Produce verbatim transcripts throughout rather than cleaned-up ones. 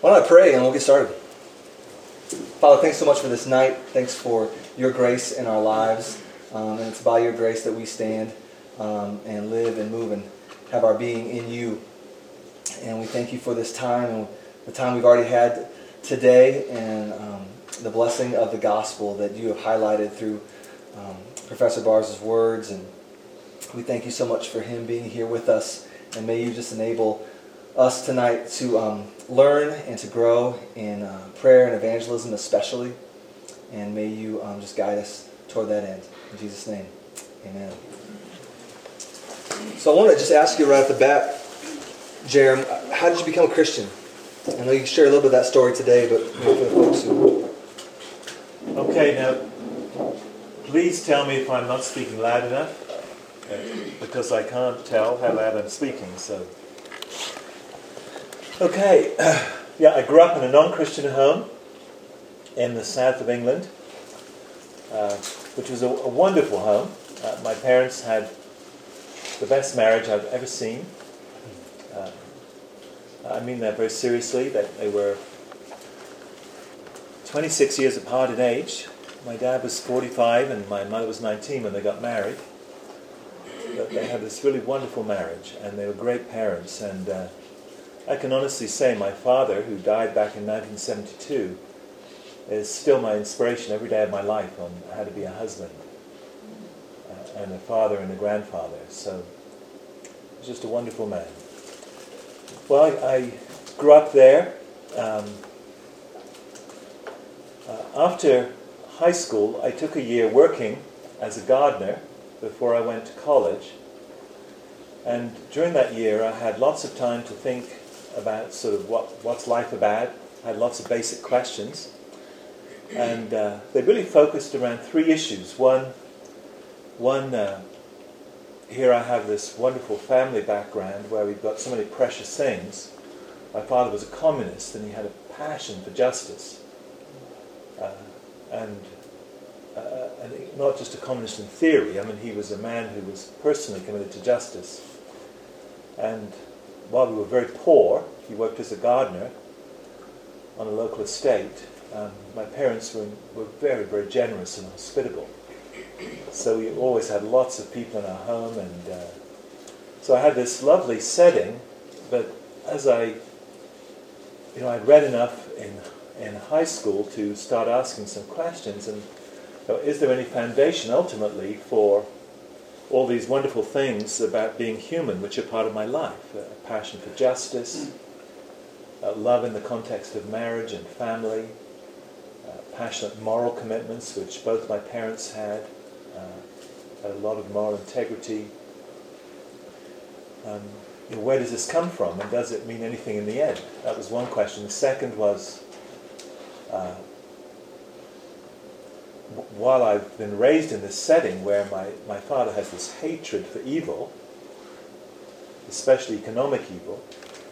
Why don't I pray and we'll get started. Father, thanks so much for this night. Thanks for your grace in our lives. Um, and it's by your grace that we stand um, and live and move and have our being in you. And we thank you for this time and the time we've already had today and um, the blessing of the gospel that you have highlighted through um, Professor Barrs' words. And we thank you so much for him being here with us. And may you just enable us tonight to um, learn and to grow in uh, prayer and evangelism especially. And may you um, just guide us toward that end. In Jesus' name, amen. So I want to just ask you right off the bat, Jerem, how did you become a Christian? I know you shared a little bit of that story today, but for the folks who... Okay, now, please tell me if I'm not speaking loud enough, uh, because I can't tell how loud I'm speaking, so... Okay, yeah, I grew up in a non-Christian home in the south of England, uh, which was a, a wonderful home. Uh, my parents had the best marriage I've ever seen. Uh, I mean that very seriously, that they were twenty-six years apart in age. My dad was forty-five and my mother was nineteen when they got married. But they had this really wonderful marriage and they were great parents. And uh, I can honestly say my father, who died back in nineteen seventy-two, is still my inspiration every day of my life on how to be a husband uh, and a father and a grandfather. So he's just a wonderful man. Well, I, I grew up there. Um, uh, after high school, I took a year working as a gardener before I went to college. And during that year, I had lots of time to think about sort of what what's life about. I had lots of basic questions. And uh, they really focused around three issues. One, one uh, here I have this wonderful family background where we've got so many precious things. My father was a communist and he had a passion for justice. Uh, and, uh, and not just a communist in theory. I mean, he was a man who was personally committed to justice. And while we were very poor, he worked as a gardener on a local estate. Um, my parents were, were very, very generous and hospitable. So we always had lots of people in our home, and uh, so I had this lovely setting. But as I, you know, I'd read enough in in high school to start asking some questions. And you know, is there any foundation ultimately for all these wonderful things about being human, which are part of my life? A passion for justice, uh, love in the context of marriage and family. Uh, passionate moral commitments, which both my parents had, uh, had a lot of moral integrity. Um, you know, where does this come from, and does it mean anything in the end? That was one question. The second was, uh, w- while I've been raised in this setting where my, my father has this hatred for evil, especially economic evil,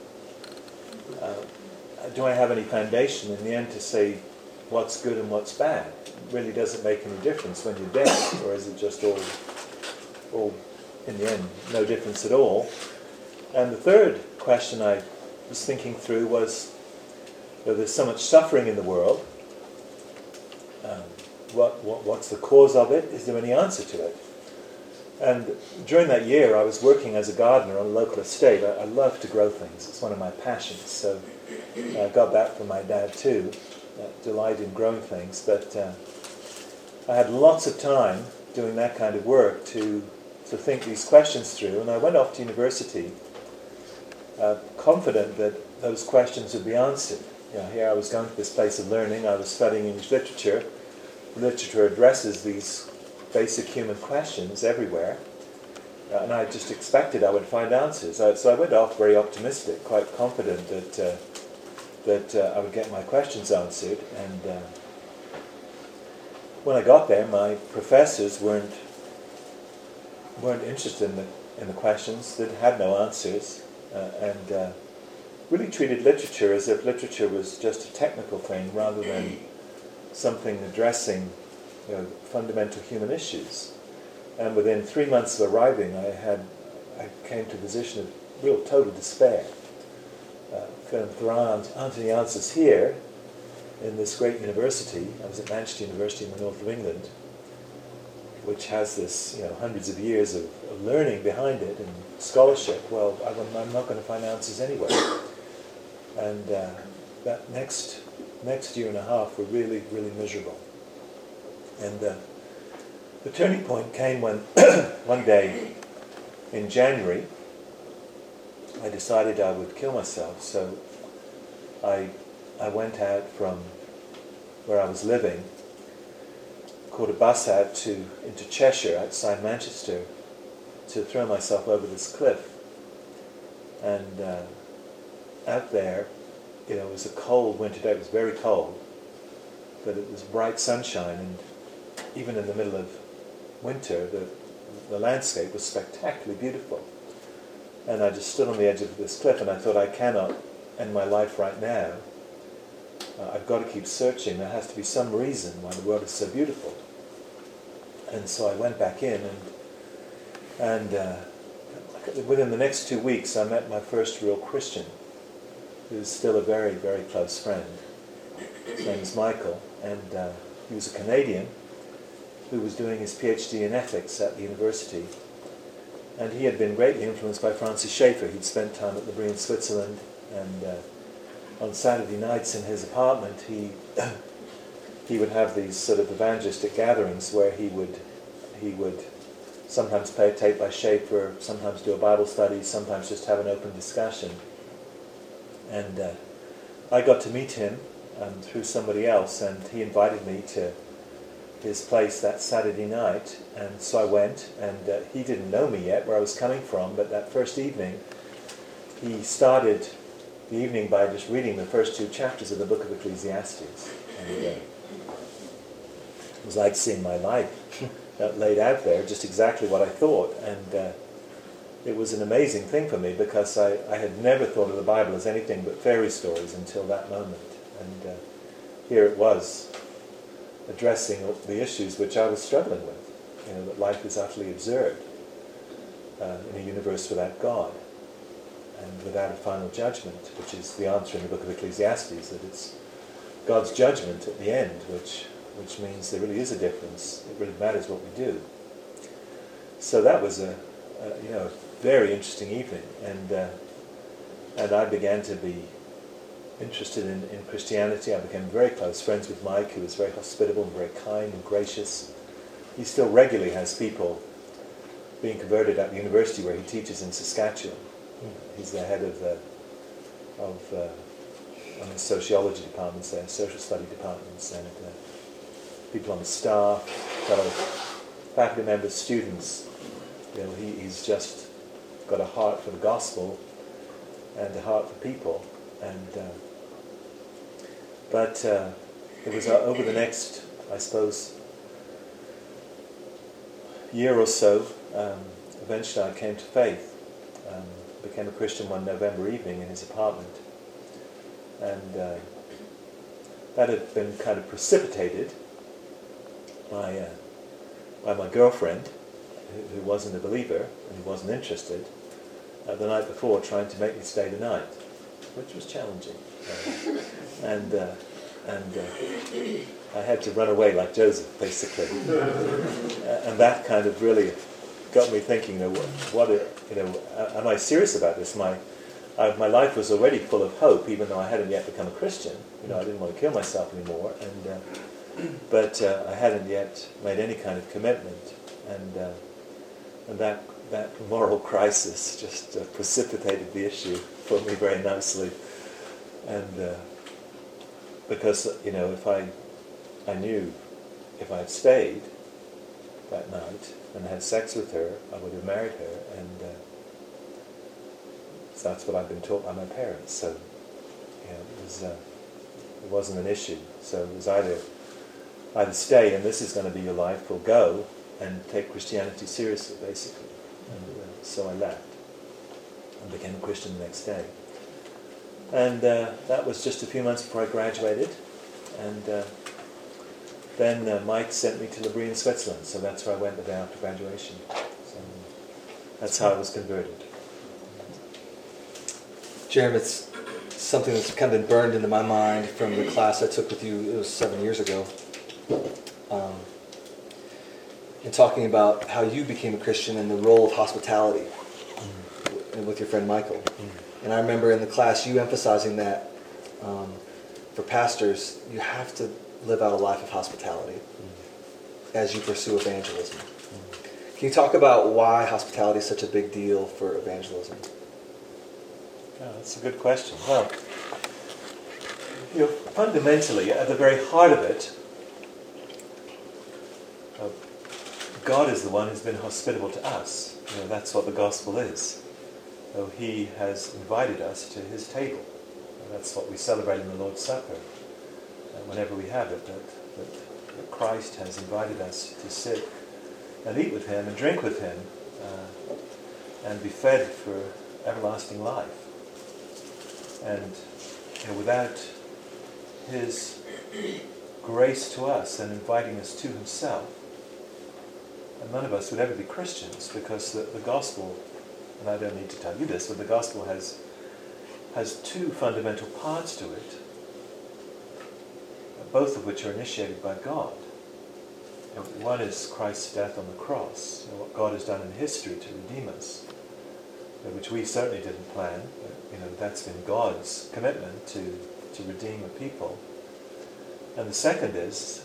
uh, do I have any foundation in the end to say what's good and what's bad? It really doesn't make any difference when you're dead, or is it just all, all in the end, no difference at all? And the third question I was thinking through was, you know, there's so much suffering in the world. Um, what, what what's the cause of it? Is there any answer to it? And during that year, I was working as a gardener on a local estate. I, I love to grow things. It's one of my passions. So I got that from my dad too. That delight in growing things, but uh, I had lots of time doing that kind of work to to think these questions through, and I went off to university uh, confident that those questions would be answered. You know, here I was going to this place of learning, I was studying English literature. Literature addresses these basic human questions everywhere, uh, and I just expected I would find answers. I, so I went off very optimistic, quite confident that uh, that uh, I would get my questions answered. And uh, when I got there, my professors weren't weren't interested in the in the questions. They had no answers, uh, and uh, really treated literature as if literature was just a technical thing rather than something addressing, you know, fundamental human issues. And within three months of arriving, I had I came to a position of real total despair. uh, Philanthropy Anthony Answers here in this great university. I was at Manchester University in the north of England, which has this, you know, hundreds of years of, of learning behind it and scholarship. Well, I'm, I'm not going to find answers anywhere. And uh, that next next year and a half were really, really miserable. And uh, the turning point came when one day in January, I decided I would kill myself. So I I went out from where I was living, caught a bus out to into Cheshire outside Manchester to throw myself over this cliff. And uh, out there, you know, it was a cold winter day. It was very cold, but it was bright sunshine, and even in the middle of winter, the the landscape was spectacularly beautiful. And I just stood on the edge of this cliff, and I thought, I cannot end my life right now. Uh, I've got to keep searching. There has to be some reason why the world is so beautiful. And so I went back in, and and uh, within the next two weeks, I met my first real Christian, who's still a very, very close friend. His name is Michael, and uh, he was a Canadian who was doing his PhD in ethics at the university. And he had been greatly influenced by Francis Schaeffer. He'd spent time at L'Abri in Switzerland, and uh, on Saturday nights in his apartment, he he would have these sort of evangelistic gatherings where he would he would sometimes play a tape by Schaeffer, sometimes do a Bible study, sometimes just have an open discussion. And uh, I got to meet him um, through somebody else, and he invited me to his place that Saturday night, and so I went, and uh, he didn't know me yet, where I was coming from, but that first evening, he started the evening by just reading the first two chapters of the book of Ecclesiastes. And uh, it was like seeing my life laid out there, just exactly what I thought, and uh, it was an amazing thing for me, because I, I had never thought of the Bible as anything but fairy stories until that moment, and uh, here it was, addressing the issues which I was struggling with, you know, that life is utterly absurd uh, in a universe without God and without a final judgment, which is the answer in the book of Ecclesiastes, that it's God's judgment at the end, which which means there really is a difference. It really matters what we do. So that was a, a you know a very interesting evening, and uh, and I began to be interested in, in Christianity. I became very close friends with Mike, who was very hospitable and very kind and gracious. He still regularly has people being converted at the university where he teaches in Saskatchewan. Mm. He's the head of the of uh, one of the sociology departments there, social study departments, and uh, people on the staff, fellow faculty members, students. You know, he, he's just got a heart for the gospel and a heart for people, and. Uh, But uh, it was uh, over the next, I suppose, year or so, um, eventually I came to faith. Um, became a Christian one November evening in his apartment. And uh, that had been kind of precipitated by, uh, by my girlfriend, who, who wasn't a believer and who wasn't interested, uh, the night before trying to make me stay the night, which was challenging. Uh, and uh, and uh, I had to run away like Joseph, basically. uh, and that kind of really got me thinking, you know, what, what a, you know, am I serious about this? My uh, my life was already full of hope, even though I hadn't yet become a Christian. You know, I didn't want to kill myself anymore, and uh, but uh, I hadn't yet made any kind of commitment, and uh, and that that moral crisis just uh, precipitated the issue for me very nicely. And uh, because, you know, if I I knew if I had stayed that night and had sex with her, I would have married her, and uh, so that's what I've been taught by my parents. So, you know, it was uh, it wasn't an issue. So it was either either stay and this is going to be your life, or go and take Christianity seriously, basically. And uh, so I left and became a Christian the next day. And uh, that was just a few months before I graduated. And uh, then uh, Mike sent me to L'Abri in Switzerland, so that's where I went the day after graduation. So that's how I was converted. Jeremy, it's something that's kind of been burned into my mind from the class I took with you, it was seven years ago, um, in talking about how you became a Christian and the role of hospitality mm. with your friend Michael. Mm. And I remember in the class you emphasizing that um, for pastors, you have to live out a life of hospitality mm. as you pursue evangelism. Mm. Can you talk about why hospitality is such a big deal for evangelism? Yeah, that's a good question. Well, you know, fundamentally, at the very heart of it, uh, God is the one who's been hospitable to us. You know, that's what the gospel is. So He has invited us to His table. And that's what we celebrate in the Lord's Supper. And whenever we have it, that, that, that Christ has invited us to sit and eat with Him and drink with Him uh, and be fed for everlasting life. And you know, without His grace to us and inviting us to Himself, and none of us would ever be Christians, because the, the gospel, and I don't need to tell you this, but the gospel has has two fundamental parts to it, both of which are initiated by God. You know, one is Christ's death on the cross, you know, what God has done in history to redeem us, you know, which we certainly didn't plan. But, you know, that's been God's commitment to, to redeem a people. And the second is,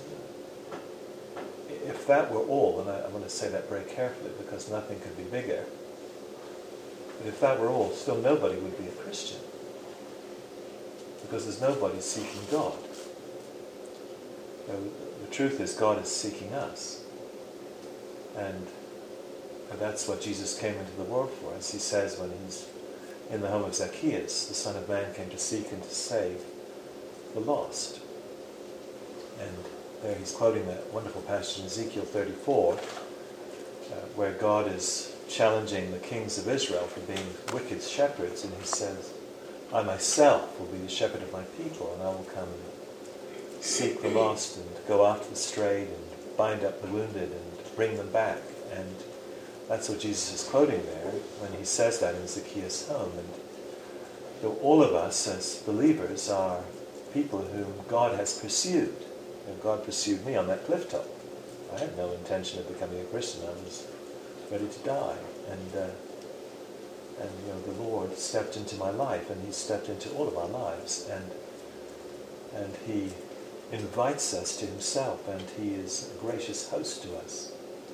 if that were all, and I, I want to say that very carefully because nothing could be bigger, but if that were all, still nobody would be a Christian. Because there's nobody seeking God. You know, the truth is God is seeking us. And, and that's what Jesus came into the world for. As He says when He's in the home of Zacchaeus, the Son of Man came to seek and to save the lost. And there He's quoting that wonderful passage in Ezekiel thirty-four, uh, where God is challenging the kings of Israel for being wicked shepherds, and He says, I myself will be the shepherd of my people, and I will come and seek the lost and go after the strayed and bind up the wounded and bring them back. And that's what Jesus is quoting there when He says that in Zacchaeus' home. And you know, all of us as believers are people whom God has pursued. And God pursued me on that cliff top. I had no intention of becoming a Christian. I was ready to die. And, uh, and you know, the Lord stepped into my life, and He stepped into all of our lives. And, and He invites us to Himself, and He is a gracious host to us.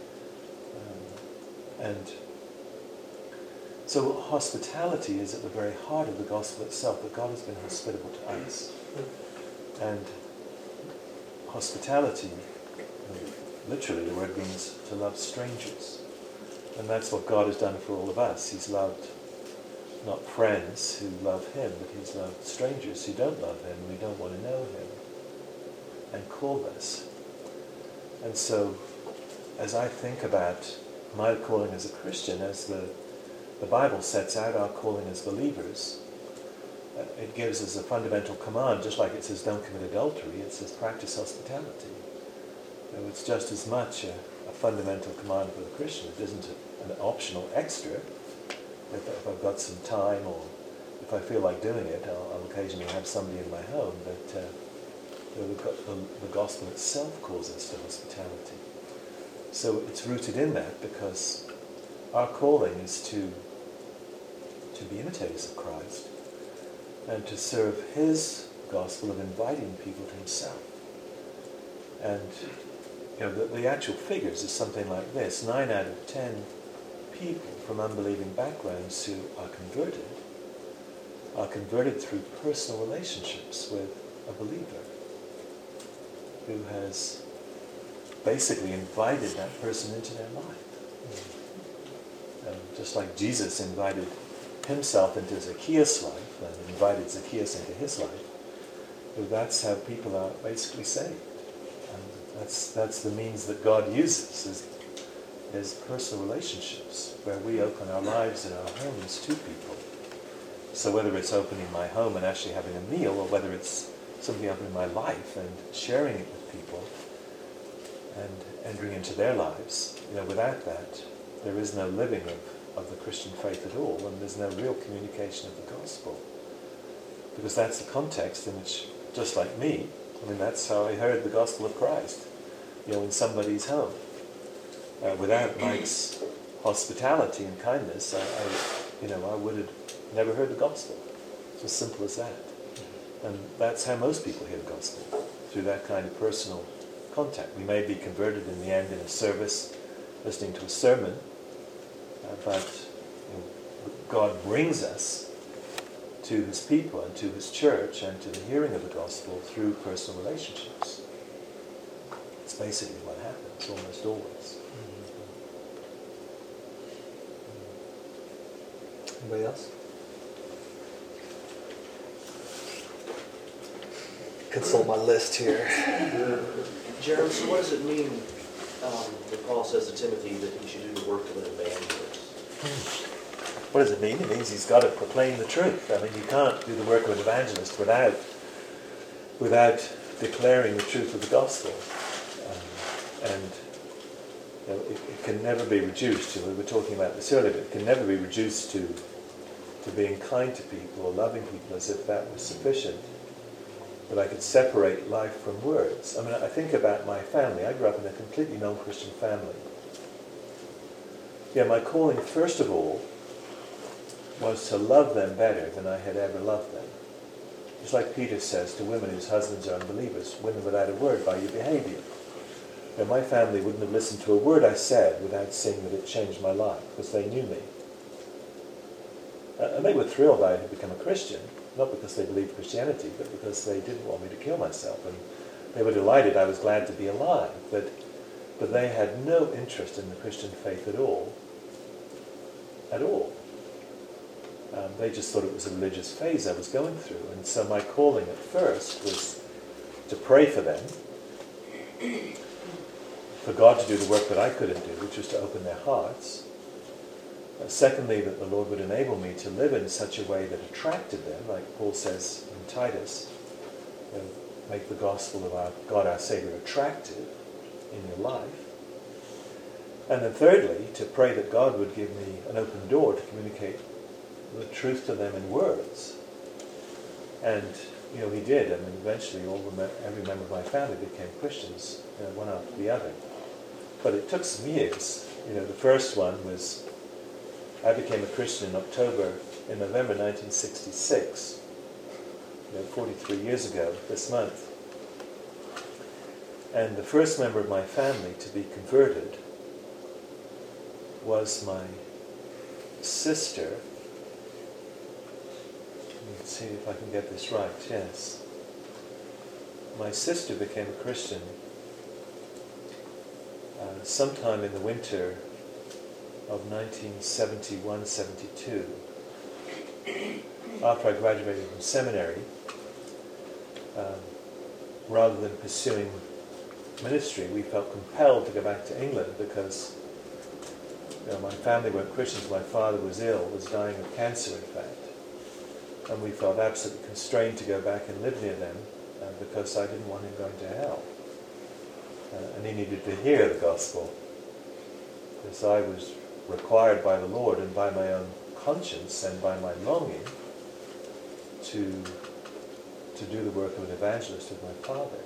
Um, and so hospitality is at the very heart of the gospel itself, that God has been hospitable to us. And hospitality, literally the word means to love strangers. And that's what God has done for all of us. He's loved not friends who love Him, but He's loved strangers who don't love Him, who don't want to know Him, and called us. And so, as I think about my calling as a Christian, as the, the Bible sets out our calling as believers, it gives us a fundamental command, just like it says don't commit adultery, it says practice hospitality. You know, it's just as much a, a fundamental command for the Christian. It isn't a, an optional extra. If, if I've got some time, or if I feel like doing it, I'll, I'll occasionally have somebody in my home. But uh, you know, the, the, the gospel itself calls us to hospitality. So it's rooted in that, because our calling is to to be imitators of Christ, and to serve His gospel of inviting people to Himself. And you know, the, the actual figures is something like this. Nine out of ten people from unbelieving backgrounds who are converted are converted through personal relationships with a believer who has basically invited that person into their life. And just like Jesus invited Himself into Zacchaeus' life and invited Zacchaeus into his life, that's how people are basically saved. And that's that's the means that God uses, is, is personal relationships, where we open our lives and our homes to people. So whether it's opening my home and actually having a meal, or whether it's simply opening my life and sharing it with people and entering into their lives, you know, without that, there is no living of, of the Christian faith at all, and there's no real communication of the gospel. because that's the context in which, just like me, I mean, that's how I heard the gospel of Christ, you know, in somebody's home. Uh, without Mike's hospitality and kindness, I, I, you know, I would have never heard the gospel. It's as simple as that. And that's how most people hear the gospel, through that kind of personal contact. We may be converted in the end in a service, listening to a sermon, uh, but you know, God brings us to his people and to his church and to the hearing of the gospel through personal relationships. It's basically what happens almost always. Anybody else? Consult my list here. Jeremy, so what does it mean um, when Paul says to Timothy that he should do the work of an evangelist? What does it mean? It means he's got to proclaim the truth. I mean, you can't do the work of an evangelist without without declaring the truth of the gospel. Um, and you know, it, it can never be reduced to, we were talking about this earlier, but it can never be reduced to, to being kind to people or loving people as if that was sufficient. That I could separate life from words. I mean, I think about my family. I grew up in a completely non-Christian family. Yeah, my calling, first of all, was to love them better than I had ever loved them. Just like Peter says to women whose husbands are unbelievers, win them without a word by your behavior. And my family wouldn't have listened to a word I said without seeing that it changed my life, because they knew me. Uh, and they were thrilled I had become a Christian, not because they believed Christianity, but because they didn't want me to kill myself. And they were delighted I was glad to be alive, but, but they had no interest in the Christian faith at all. At all. Um, they just thought it was a religious phase I was going through. And so my calling at first was to pray for them, for God to do the work that I couldn't do, which was to open their hearts. Uh, secondly, that the Lord would enable me to live in such a way that attracted them, like Paul says in Titus, you know, make the gospel of our God our Savior attractive in your life. And then thirdly, to pray that God would give me an open door to communicate the truth to them in words. And, you know, he did. I mean, eventually all the me- every member of my family became Christians, you know, one after the other. But it took some years. You know, the first one was, I became a Christian in October, in November nineteen sixty-six, you know, forty-three years ago this month. And the first member of my family to be converted was my sister. Let's see if I can get this right, yes. My sister became a Christian uh, sometime in the winter of nineteen seventy-one seventy-two. After I graduated from seminary, um, rather than pursuing ministry, we felt compelled to go back to England because you know, my family weren't Christians. My father was ill, was dying of cancer, in fact. And we felt absolutely constrained to go back and live near them uh, because I didn't want him going to hell. Uh, and he needed to hear the gospel. Because I was required by the Lord and by my own conscience and by my longing to, to do the work of an evangelist with my father.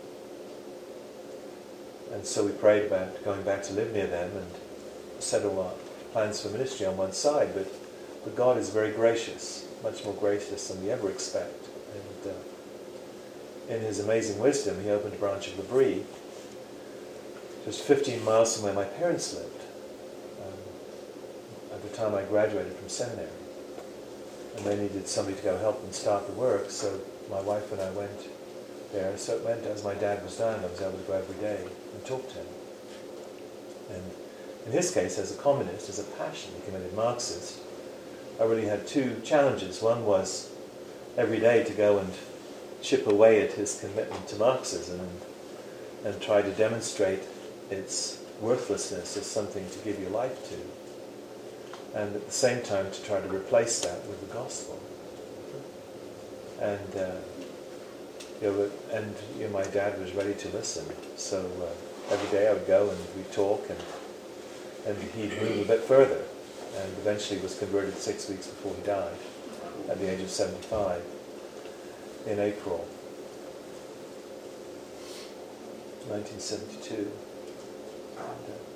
And so we prayed about going back to live near them and set all our plans for ministry on one side. But, but God is very gracious, much more gracious than we ever expect. And uh, in his amazing wisdom, he opened a branch of L'Abri, just fifteen miles from where my parents lived, um, at the time I graduated from seminary. And they needed somebody to go help them start the work, so my wife and I went there. So it meant as my dad was dying, I was able to go every day and talk to him. And in his case, as a communist, as a passionately committed Marxist, I really had two challenges. One was every day to go and chip away at his commitment to Marxism and, and try to demonstrate its worthlessness as something to give your life to. And at the same time to try to replace that with the gospel. And uh, you know, and you know, my dad was ready to listen. So uh, every day I would go and we'd talk, and and he'd move a bit further, and eventually was converted six weeks before he died, at the age of seventy-five. in April nineteen seventy-two. And, uh,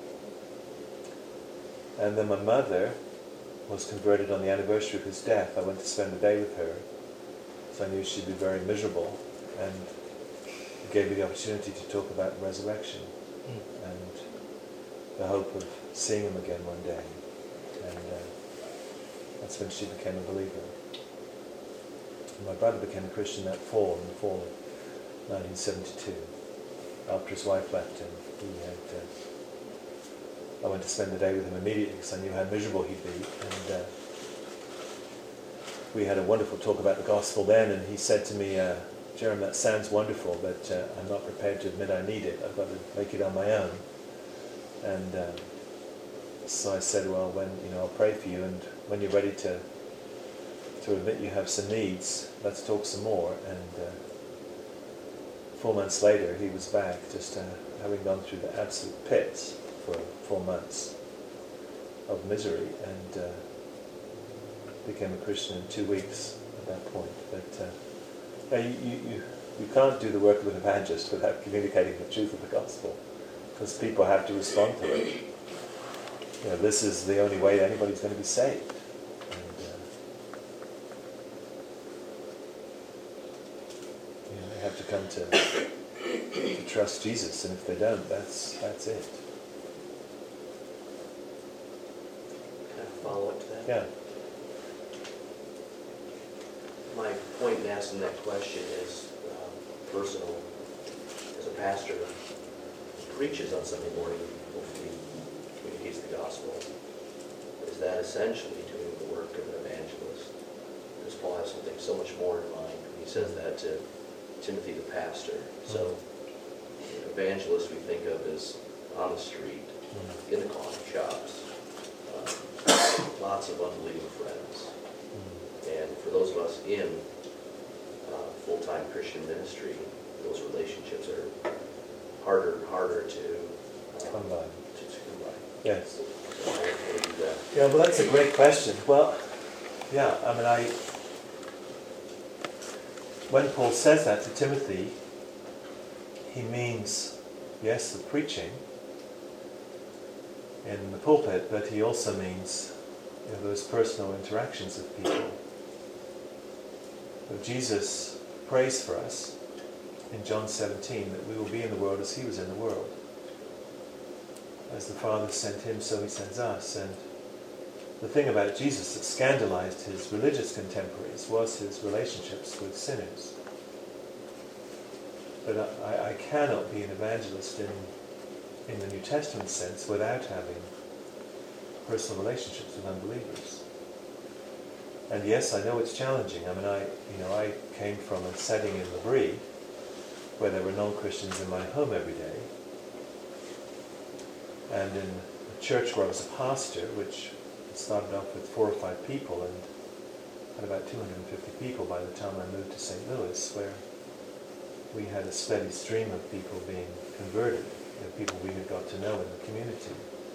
and then my mother was converted on the anniversary of his death. I went to spend the day with her, so I knew she'd be very miserable, and it gave me the opportunity to talk about resurrection mm. and the hope of seeing him again one day. And uh, that's when she became a believer. And my brother became a Christian that fall, in the fall of nineteen seventy-two. After his wife left him, he had. Uh, I went to spend the day with him immediately because I knew how miserable he'd be, and uh, we had a wonderful talk about the gospel then. And he said to me, uh, "Jeremy, that sounds wonderful, but uh, I'm not prepared to admit I need it. I've got to make it on my own." And um, so I said, "Well, when you know, I'll pray for you, and when you're ready to to admit you have some needs, let's talk some more." And uh, four months later, he was back, just uh, having gone through the absolute pits for four months of misery, and uh, became a Christian in two weeks at that point. But uh, you, you, you, you can't do the work of an evangelist without communicating the truth of the gospel, because people have to respond to it. You know, this is the only way anybody's going to be saved. And, uh, you know, they have to come to, to trust Jesus, and if they don't, that's that's it. Follow up to that? Yeah. My point in asking that question is um, personal. As a pastor who preaches on Sunday morning, hopefully communicates the gospel, is that essentially doing the work of an evangelist? Because Paul has something so much more in mind when he says that to Timothy the pastor. So evangelist we think of as on the street, in the coffee shops, lots of unbelieving friends. Mm. And for those of us in uh, full-time Christian ministry, those relationships are harder and harder to um, come by. To, to come by. Yes. So how do we do that? Yeah, well, that's a great question. Well, yeah, I mean, I when Paul says that to Timothy, he means, yes, the preaching in the pulpit, but he also means, you know, those personal interactions with people. But Jesus prays for us in John seventeen that we will be in the world as he was in the world. As the Father sent him, so he sends us. And the thing about Jesus that scandalized his religious contemporaries was his relationships with sinners. But I, I cannot be an evangelist in in the New Testament sense without having personal relationships with unbelievers. And yes, I know it's challenging. I mean, I, you know, I came from a setting in L'Abri where there were non-Christians in my home every day, and in a church where I was a pastor, which started off with four or five people and had about two hundred fifty people by the time I moved to Saint Louis, where we had a steady stream of people being converted. You know, people we had got to know in the community.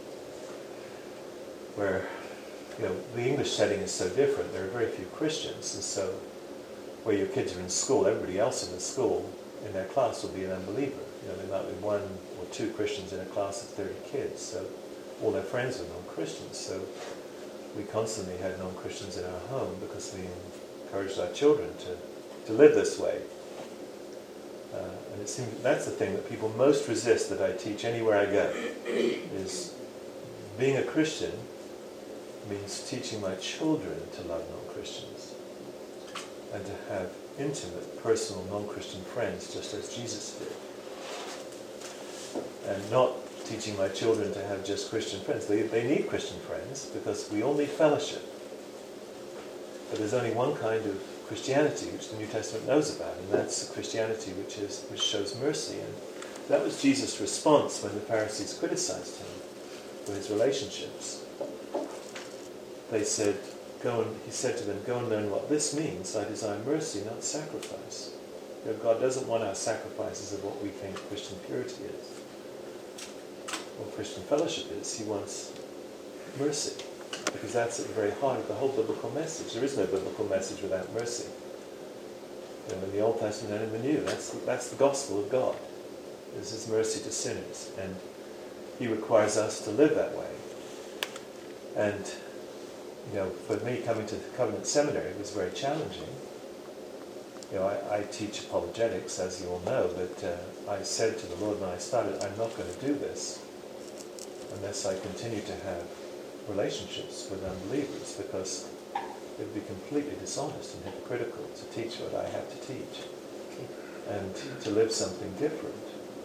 Where, you know, the English setting is so different. There are very few Christians, and so where your kids are in school, everybody else in the school, in their class, will be an unbeliever. You know, there might be one or two Christians in a class of thirty kids, so all their friends are non-Christians. So we constantly had non-Christians in our home because we encouraged our children to, to live this way. Uh, and it seems that's the thing that people most resist that I teach anywhere I go, is being a Christian means teaching my children to love non-Christians and to have intimate, personal, non-Christian friends just as Jesus did. And not teaching my children to have just Christian friends. They, they need Christian friends because we all need fellowship. But there's only one kind of Christianity which the New Testament knows about, and that's the Christianity which is which shows mercy. And that was Jesus' response when the Pharisees criticized him for his relationships. They said, "Go and," he said to them, "Go and learn what this means. I desire mercy, not sacrifice." You know, God doesn't want our sacrifices of what we think Christian purity is, or Christian fellowship is. He wants mercy, because that's at the very heart of the whole biblical message. There is no biblical message without mercy. You know, in the Old Testament and in the New. That's that's the gospel of God. Is His mercy to sinners, and He requires us to live that way. And you know, for me coming to Covenant Seminary was very challenging. You know, I, I teach apologetics, as you all know, but uh, I said to the Lord when I started, I'm not going to do this unless I continue to have relationships with unbelievers, because it would be completely dishonest and hypocritical to teach what I have to teach and to live something different.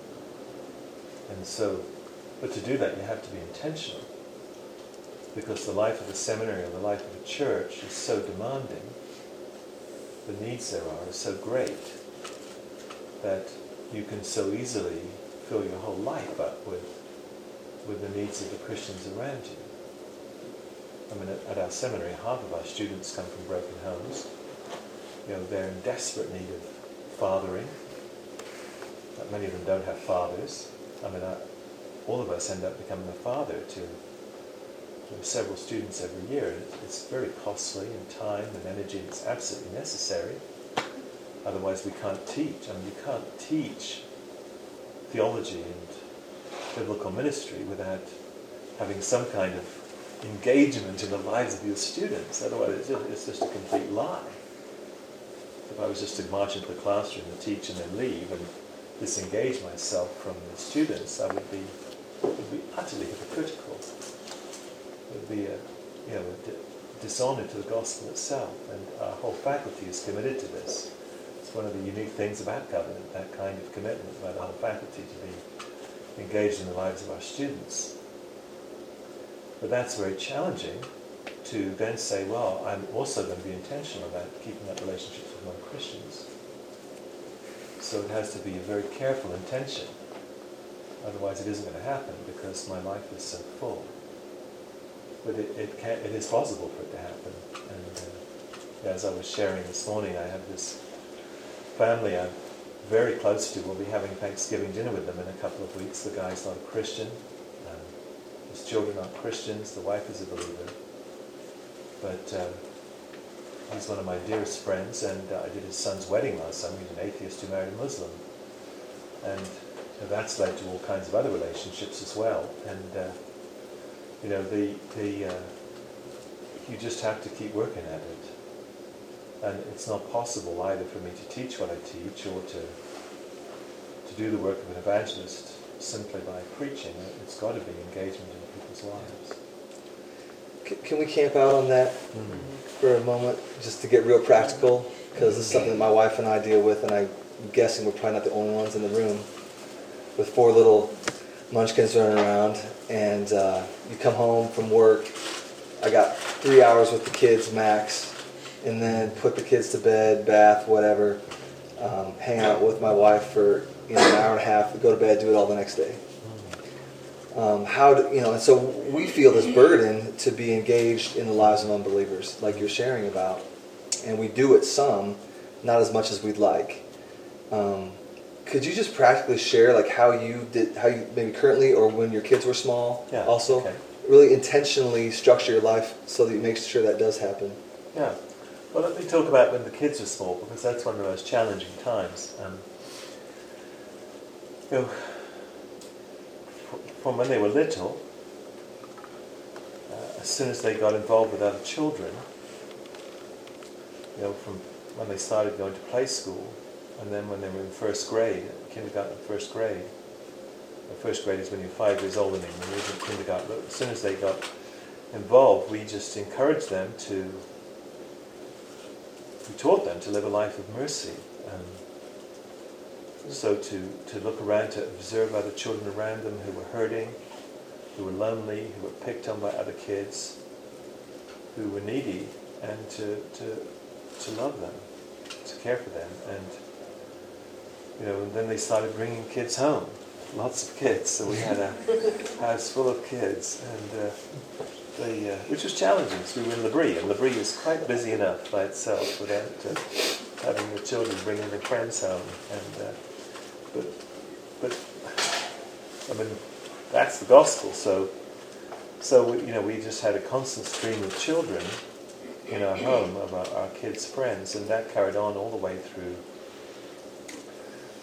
And so, but to do that you have to be intentional, because the life of the seminary or the life of a church is so demanding, the needs there are are so great, that you can so easily fill your whole life up with with the needs of the Christians around you. I mean, at, at our seminary, half of our students come from broken homes. You know, they're in desperate need of fathering. But many of them don't have fathers. I mean, I, all of us end up becoming a father to, to several students every year. It, it's very costly in time and energy. It's absolutely necessary. Otherwise, we can't teach. I mean, you can't teach theology and biblical ministry without having some kind of engagement in the lives of your students. Otherwise, it's just, it's just a complete lie. If I was just to march into the classroom and teach and then leave and disengage myself from the students, I would be would be utterly hypocritical. It would be a, you know, a di- dishonour to the gospel itself. And our whole faculty is committed to this. It's one of the unique things about Covenant, that kind of commitment by the whole faculty to be engaged in the lives of our students. But that's very challenging to then say, well, I'm also going to be intentional about keeping up relationships with non-Christians. So it has to be a very careful intention. Otherwise it isn't going to happen, because my life is so full. But it, it, can, it is possible for it to happen. And uh, as I was sharing this morning, I have this family I'm very close to. We'll be having Thanksgiving dinner with them in a couple of weeks. The guy's not a Christian. Um, his children aren't Christians. The wife is a believer. But um, he's one of my dearest friends, and uh, I did his son's wedding last summer. He's an atheist who married a Muslim. And uh, that's led to all kinds of other relationships as well. And, uh, you know, the, the uh, you just have to keep working at it. And it's not possible either for me to teach what I teach or to to do the work of an evangelist simply by preaching. It's got to be engagement in people's lives. C- Can we camp out on that Mm-hmm. for a moment, just to get real practical? Because this is something that my wife and I deal with, and I'm guessing we're probably not the only ones in the room, with four little munchkins running around, and uh, you come home from work, I got three hours with the kids max, and then put the kids to bed, bath, whatever, um, hang out with my wife for you know an hour and a half, go to bed, do it all the next day. Um, how do, you know? And so we feel this burden to be engaged in the lives of unbelievers, like you're sharing about, and we do it some, not as much as we'd like. Um, could you just practically share, like how you did, how you maybe currently or when your kids were small, Yeah, also okay. really intentionally structure your life so that you make sure that does happen? Yeah. Well, let me talk about when the kids were small, because that's one of the most challenging times. Um, you know, from when they were little, uh, as soon as they got involved with other children, you know, from when they started going to play school, and then when they were in first grade, kindergarten, first grade. The first grade is when you're five years old and you're in kindergarten. But as soon as they got involved, we just encouraged them to. We taught them to live a life of mercy. Um, so to, to look around, to observe other children around them who were hurting, who were lonely, who were picked on by other kids, who were needy, and to, to, to love them, to care for them. And, you know, and then they started bringing kids home, lots of kids. So we had a house full of kids, and uh, they, uh, which was challenging because we were in L'Abri, and L'Abri is quite busy enough by itself without uh, having the children bringing their friends home. And uh, but but I mean that's the gospel. So so we, you know we just had a constant stream of children in our home of our, our kids' friends, and that carried on all the way through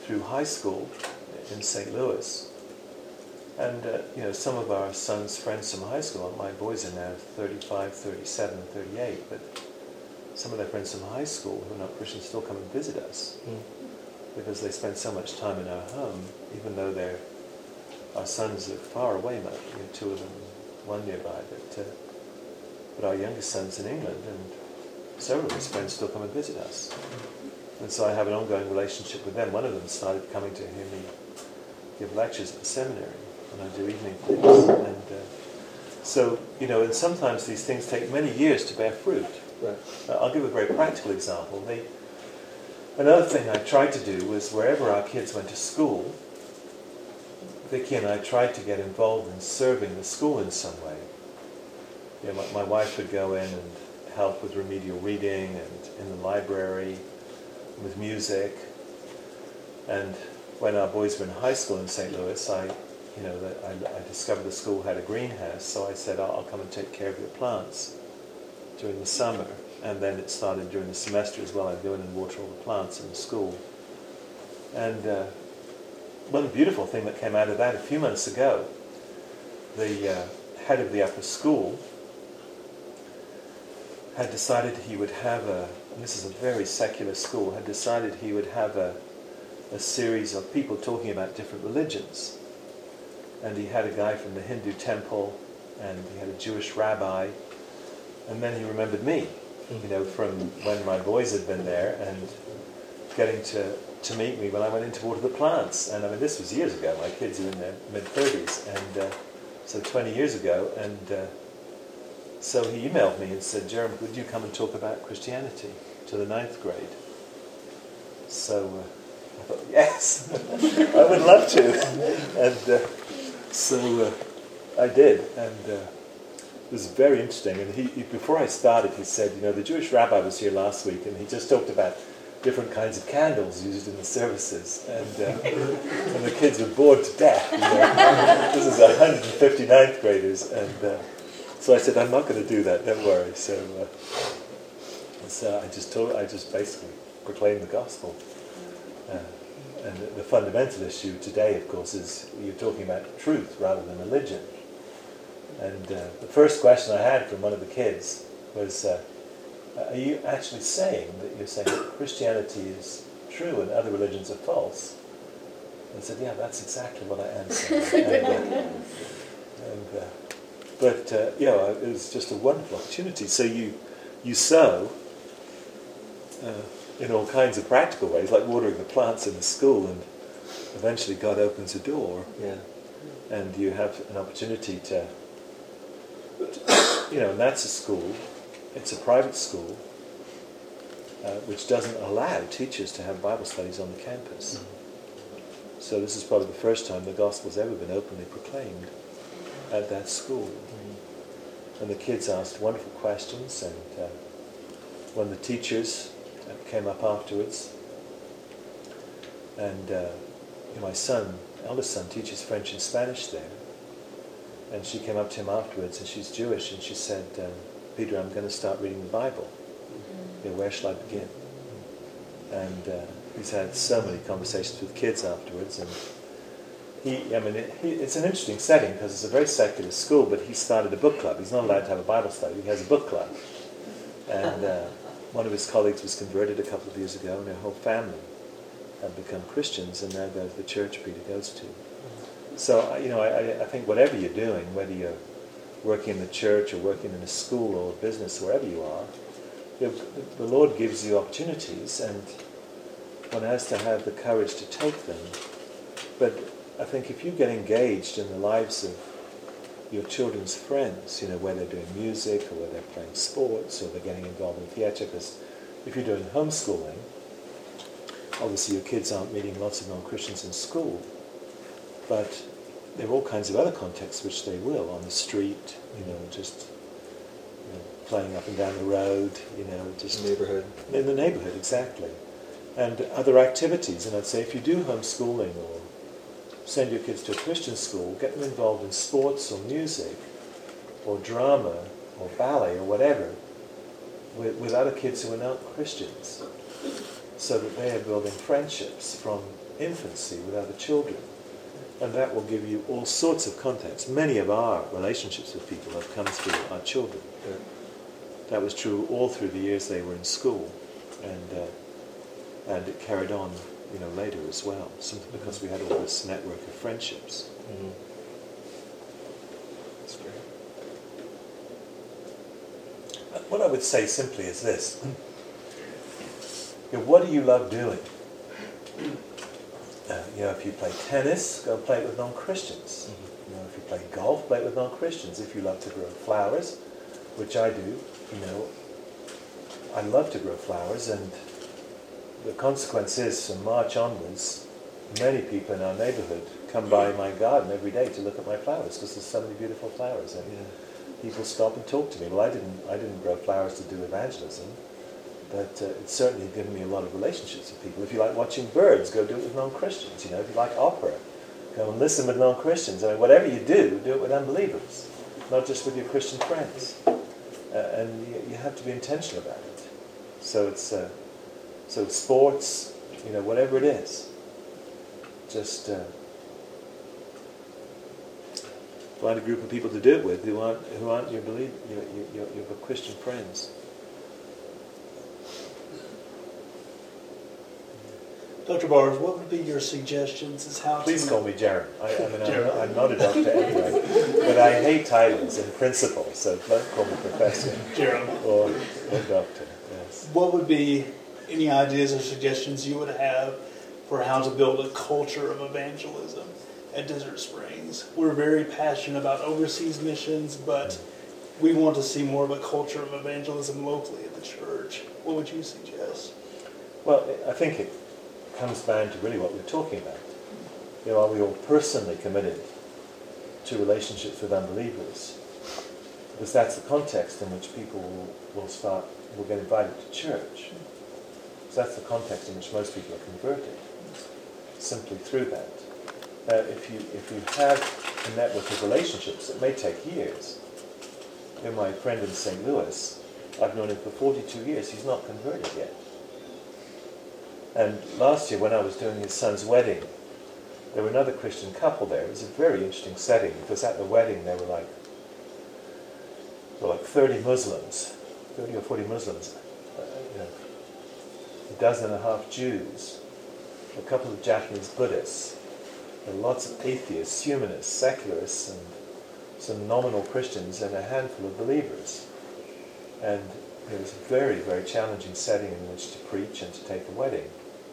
through high school in Saint Louis. And, uh, you know, some of our son's friends from high school, my boys are now thirty-five, thirty-seven, and thirty-eight, but some of their friends from high school who are not Christians still come and visit us mm. because they spend so much time in our home, even though they're, our sons are far away, you know, two of them, one nearby, but, uh, but our youngest son's in England, and several of his friends still come and visit us. And so I have an ongoing relationship with them. One of them started coming to hear me give lectures at the seminary, and I do evening things. And uh, so, you know, and sometimes these things take many years to bear fruit. Right. Uh, I'll give a very practical example. They, another thing I tried to do was wherever our kids went to school, Vicky and I tried to get involved in serving the school in some way. You know, my, my wife would go in and help with remedial reading and in the library, with music. And when our boys were in high school in Saint Louis, I, you know, that I, I discovered the school had a greenhouse, so I said, I'll, I'll come and take care of your plants during the summer. And then it started during the semester as well. I'd go in and water all the plants in the school. And uh, one beautiful thing that came out of that a few months ago, the uh, head of the upper school had decided he would have a, and this is a very secular school, had decided he would have a, a series of people talking about different religions. And he had a guy from the Hindu temple, and he had a Jewish rabbi, and then he remembered me, you know, from when my boys had been there, and getting to, to meet me when I went in to water the plants. And I mean, this was years ago. My kids are in their mid-thirties, and uh, so twenty years ago, and uh, so he emailed me and said, Jeremy, would you come and talk about Christianity to the ninth grade? So uh, I thought, yes, I would love to. And uh, so uh, I did, and uh, it was very interesting. And he, he, before I started, he said, you know, the Jewish rabbi was here last week, and he just talked about different kinds of candles used in the services, and, uh, and the kids were bored to death. You know? This is one hundred fifty ninth graders, and uh, so I said, I'm not going to do that, don't worry. So, uh, so I just told, I just basically proclaimed the gospel. Uh, and the, the fundamental issue today, of course, is you're talking about truth rather than religion. And uh, the first question I had from one of the kids was, uh, are you actually saying that you're saying that Christianity is true and other religions are false? And I said, yeah, that's exactly what I am saying. and, uh, and, uh, But, uh, you know, it was just a wonderful opportunity. So you you sow uh, in all kinds of practical ways, like watering the plants in the school, and eventually God opens a door. Yeah. And you have an opportunity to, you know, and that's a school. It's a private school, uh, which doesn't allow teachers to have Bible studies on the campus. Mm-hmm. So this is probably the first time the gospel's ever been openly proclaimed at that school. Mm-hmm. And the kids asked wonderful questions, and uh, one of the teachers uh, came up afterwards, and uh, my son, eldest son, teaches French and Spanish there, and she came up to him afterwards, and she's Jewish, and she said, um, Peter, I'm going to start reading the Bible. Mm-hmm. You know, where shall I begin? And uh, he's had so many conversations with kids afterwards, and He, I mean, it, he, it's an interesting setting because it's a very secular school, but he started a book club. He's not allowed to have a Bible study. He has a book club. And uh, one of his colleagues was converted a couple of years ago, and her whole family have become Christians and now go to the church Peter goes to. So, you know, I, I think whatever you're doing, whether you're working in the church or working in a school or a business, wherever you are, you know, the Lord gives you opportunities, and one has to have the courage to take them. But I think if you get engaged in the lives of your children's friends, you know, where they're doing music or where they're playing sports or they're getting involved in theatre, because if you're doing homeschooling, obviously your kids aren't meeting lots of non-Christians in school, but there are all kinds of other contexts which they will, on the street, you know, just you know, playing up and down the road, you know, just... Neighborhood. In the neighborhood, exactly. And other activities, and I'd say if you do homeschooling or send your kids to a Christian school, get them involved in sports or music or drama or ballet or whatever with, with other kids who are not Christians, so that they are building friendships from infancy with other children. And that will give you all sorts of context. Many of our relationships with people have come through our children. Good. That was true all through the years they were in school, and uh, and it carried on, you know, later as well. Simply because we had all this network of friendships. Mm-hmm. That's great. What I would say simply is this: you know, what do you love doing? Uh, you know, if you play tennis, go play it with non-Christians. Mm-hmm. You know, if you play golf, play it with non-Christians. If you love to grow flowers, which I do, you know, I love to grow flowers, and the consequence is, from March onwards, many people in our neighborhood come by my garden every day to look at my flowers, because there's so many beautiful flowers, and Yeah. people stop and talk to me. Well, I didn't, I didn't grow flowers to do evangelism, but uh, it's certainly given me a lot of relationships with people. If you like watching birds, go do it with non-Christians. You know, if you like opera, go and listen with non-Christians. I mean, whatever you do, do it with unbelievers, not just with your Christian friends. Uh, and you, you have to be intentional about it. So it's uh, so sports, you know, whatever it is, just uh, find a group of people to do it with who aren't who aren't your believe your your, your, your Christian friends. Doctor Bars, what would be your suggestions as how Please to... call me Jaron. I, I mean, Jaron. I'm, I'm not a doctor anyway, but I hate titles in principle, so don't call me professor Jaron, or, or doctor. Yes. what would be any ideas or suggestions you would have for how to build a culture of evangelism at Desert Springs? We're very passionate about overseas missions, but we want to see more of a culture of evangelism locally at the church. What would you suggest? Well, I think it comes down to really what we're talking about. You know, are we all personally committed to relationships with unbelievers? Because that's the context in which people will, will start, will get invited to church. So that's the context in which most people are converted, simply through that. Uh, if you if you have a network of relationships, it may take years. You know, my friend in Saint Louis, I've known him for forty-two years, he's not converted yet. And last year when I was doing his son's wedding, there were another Christian couple there. It was a very interesting setting, because at the wedding there were like, there were like thirty Muslims, thirty or forty Muslims, uh, you know, a dozen and a half Jews, a couple of Japanese Buddhists, and lots of atheists, humanists, secularists, and some nominal Christians, and a handful of believers. And it was a very, very challenging setting in which to preach and to take a wedding.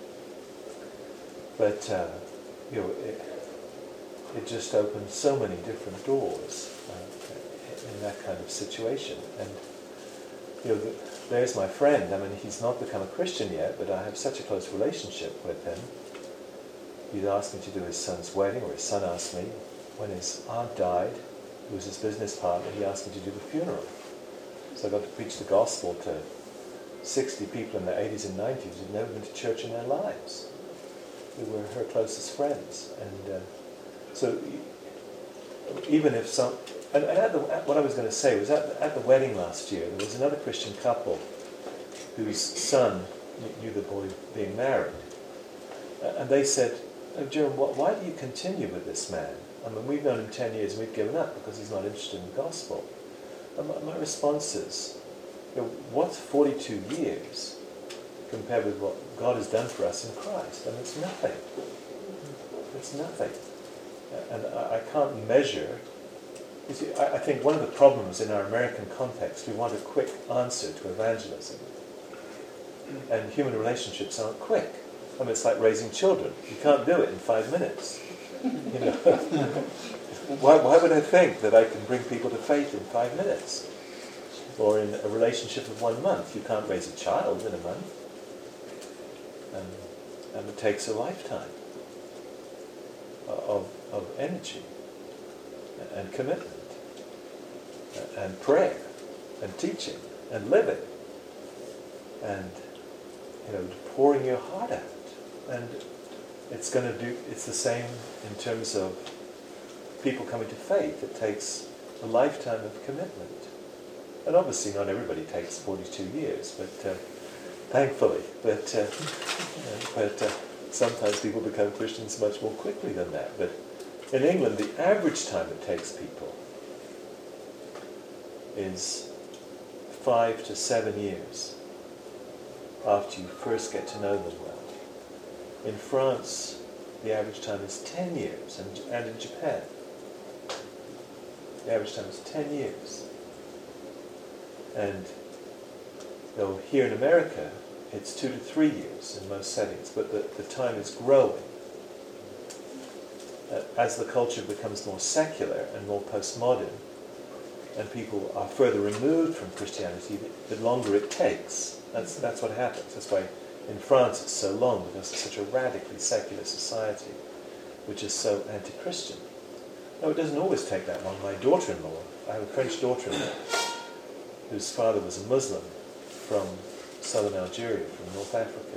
But, uh, you know, it, it just opened so many different doors uh, in that kind of situation. And, you know, the, there's my friend. I mean, he's not become a Christian yet, but I have such a close relationship with him. He'd asked me to do his son's wedding, or his son asked me. When his aunt died, who was his business partner, he asked me to do the funeral. So I got to preach the gospel to sixty people in their eighties and nineties who'd never been to church in their lives, who were her closest friends. And uh, so even if some... And at the, at what I was going to say was at the, at the wedding last year, there was another Christian couple whose son knew the boy being married. And they said, oh, Jerome, why do you continue with this man? I mean, we've known him ten years and we've given up because he's not interested in the gospel. And my, my response is, you know, what's forty-two years compared with what God has done for us in Christ? I mean, it's nothing. It's nothing. And I, I can't measure. You see, I, I think one of the problems in our American context, we want a quick answer to evangelism. And human relationships aren't quick. I mean, it's like raising children. You can't do it in five minutes. You know, why, why would I think that I can bring people to faith in five minutes? Or in a relationship of one month? You can't raise a child in a month. And, and it takes a lifetime of, of energy and commitment and prayer and teaching and living and, you know, pouring your heart out. And it's going to do, it's the same in terms of people coming to faith. It takes a lifetime of commitment. And obviously not everybody takes forty-two years, but uh, thankfully. But, uh, but uh, sometimes people become Christians much more quickly than that. But in England, the average time it takes people is five to seven years after you first get to know them well. In France, the average time is ten years, and, and in Japan, the average time is ten years. And though here in America, it's two to three years in most settings, but the, the time is growing. Uh, as the culture becomes more secular and more postmodern, and people are further removed from Christianity, the, the longer it takes. That's, that's what happens. That's why in France it's so long, because it's such a radically secular society, which is so anti-Christian. No, it doesn't always take that long. My daughter-in-law, I have a French daughter-in-law, whose father was a Muslim from southern Algeria, from North Africa.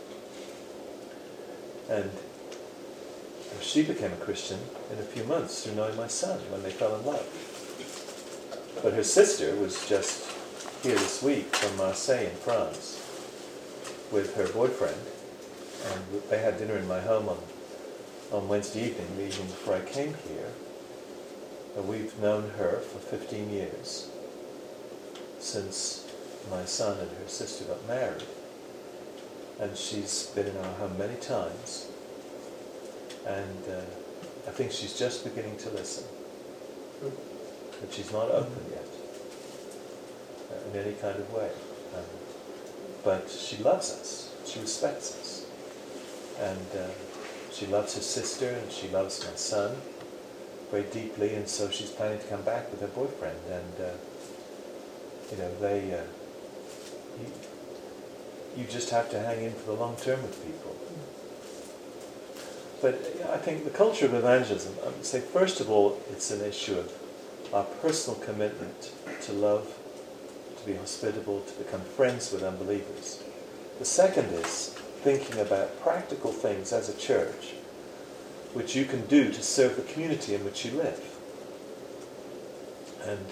And she became a Christian in a few months through knowing my son when they fell in love. But her sister was just here this week from Marseille in France with her boyfriend, and they had dinner in my home on, on Wednesday evening, the evening before I came here. And we've known her for fifteen years, since my son and her sister got married. And she's been in our home many times, and uh, I think she's just beginning to listen. But she's not open yet, uh, in any kind of way. Um, but she loves us, she respects us. And uh, she loves her sister, and she loves my son very deeply, and so she's planning to come back with her boyfriend. And, uh, you know, they... Uh, you, you just have to hang in for the long term with people. But yeah, I think the culture of evangelism, I would say, first of all, it's an issue of our personal commitment to love, to be hospitable, to become friends with unbelievers. The second is thinking about practical things as a church which you can do to serve the community in which you live. And,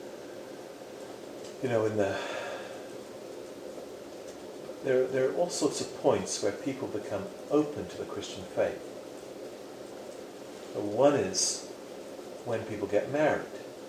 you know, in the there, there are all sorts of points where people become open to the Christian faith. One is when people get married.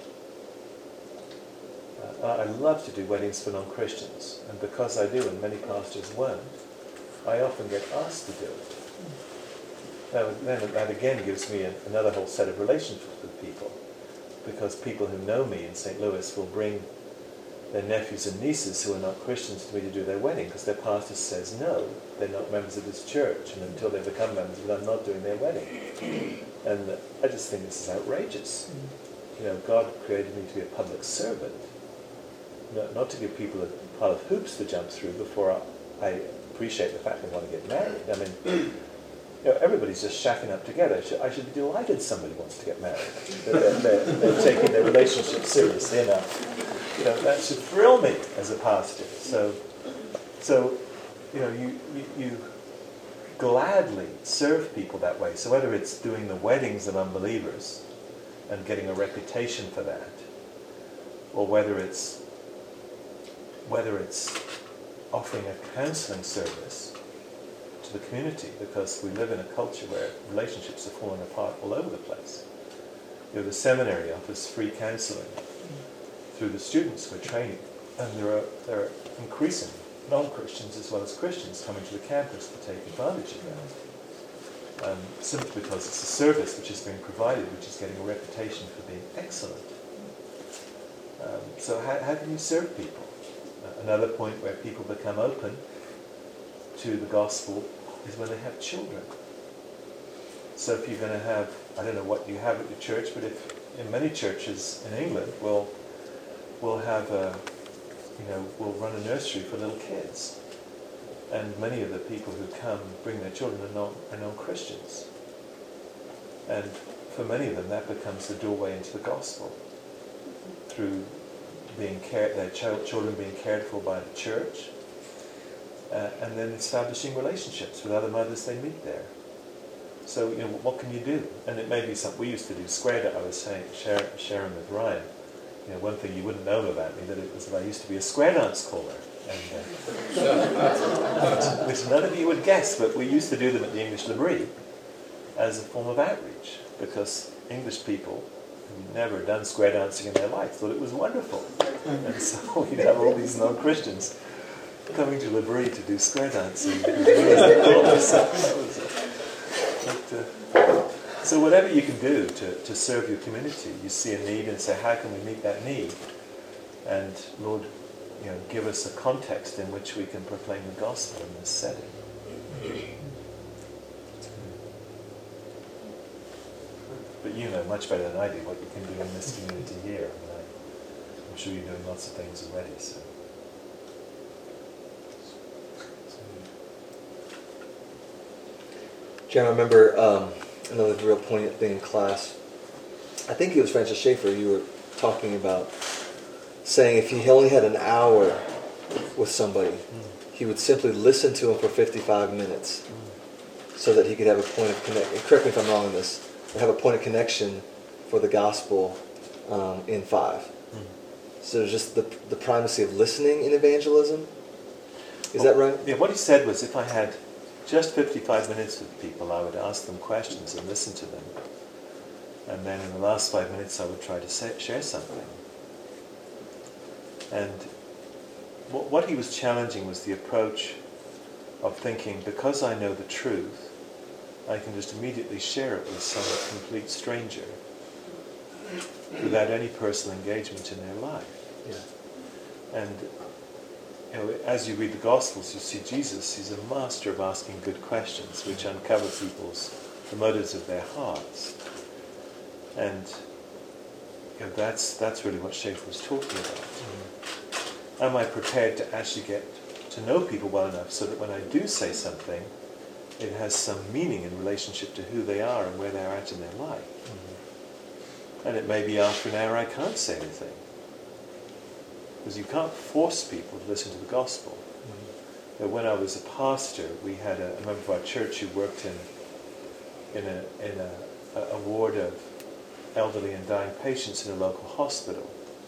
Uh, I love to do weddings for non-Christians, and because I do and many pastors won't, I often get asked to do it. Now, then that again gives me a, another whole set of relationships with people, because people who know me in Saint Louis will bring their nephews and nieces who are not Christians to me to do their wedding, because their pastor says no, they're not members of this church, and until they become members, but I'm not doing their wedding. And uh, I just think this is outrageous. You know, God created me to be a public servant, not, not to give people a pile of hoops to jump through before I, I appreciate the fact they want to get married. I mean, you know, everybody's just shacking up together. I should, I should be delighted somebody wants to get married. They're, they're, they're taking their relationship seriously enough. You know, that should thrill me as a pastor. So, so you know, you, you, you gladly serve people that way. So whether it's doing the weddings of unbelievers and getting a reputation for that, or whether it's whether it's offering a counseling service to the community, because we live in a culture where relationships are falling apart all over the place. You know, the seminary offers free counseling through the students we're training, and there are there are increasing non-Christians as well as Christians coming to the campus to take advantage of that. Um, simply because it's a service which is being provided, which is getting a reputation for being excellent. Um, so how, how can you serve people? Uh, another point where people become open to the gospel is when they have children. So if you're going to have, I don't know what you have at your church, but if in many churches in England will will have a, you know, will run a nursery for little kids. And many of the people who come bring their children are non, are non-Christians. And for many of them that becomes the doorway into the gospel, through being cared, their child, children being cared for by the church, uh, and then establishing relationships with other mothers they meet there. So, you know, what can you do? And it may be something we used to do, square that I was saying, share, sharing with Ryan. You know, one thing you wouldn't know about me, that it was that I used to be a square dance caller. And, uh, which none of you would guess, but we used to do them at the English Library as a form of outreach, because English people who'd never done square dancing in their life thought it was wonderful. And so we'd have all these non-Christians coming to Library to do square dancing. So whatever you can do to, to serve your community, you see a need and say, how can we meet that need? And Lord, you know, give us a context in which we can proclaim the gospel in this setting. But you know much better than I do what you can do in this community here. I mean, I, I'm sure you're doing lots of things already. So. Jim, I remember um, another real poignant thing in class. I think it was Francis Schaeffer. You were talking about saying if he only had an hour with somebody, mm. he would simply listen to him for fifty-five minutes mm. so that he could have a point of connection. Correct me if I'm wrong on this. Have a point of connection for the gospel um, in five. Mm. So just the the primacy of listening in evangelism. Is well, that right? Yeah. What he said was, if I had just fifty-five minutes with people, I would ask them questions and listen to them, and then in the last five minutes, I would try to say, share something. And what, what he was challenging was the approach of thinking, because I know the truth, I can just immediately share it with some complete stranger without any personal engagement in their life. Yeah. And you know, as you read the Gospels, you see Jesus, he's a master of asking good questions which uncover people's, the motives of their hearts. And you know, that's that's really what Schaeffer was talking about. Mm-hmm. Am I prepared to actually get to know people well enough so that when I do say something, it has some meaning in relationship to who they are and where they're at in their life. Mm-hmm. And it may be after an hour I can't say anything. Because you can't force people to listen to the gospel. Mm-hmm. When I was a pastor, we had a, a member of our church who worked in in a in a, a ward of elderly and dying patients in a local hospital.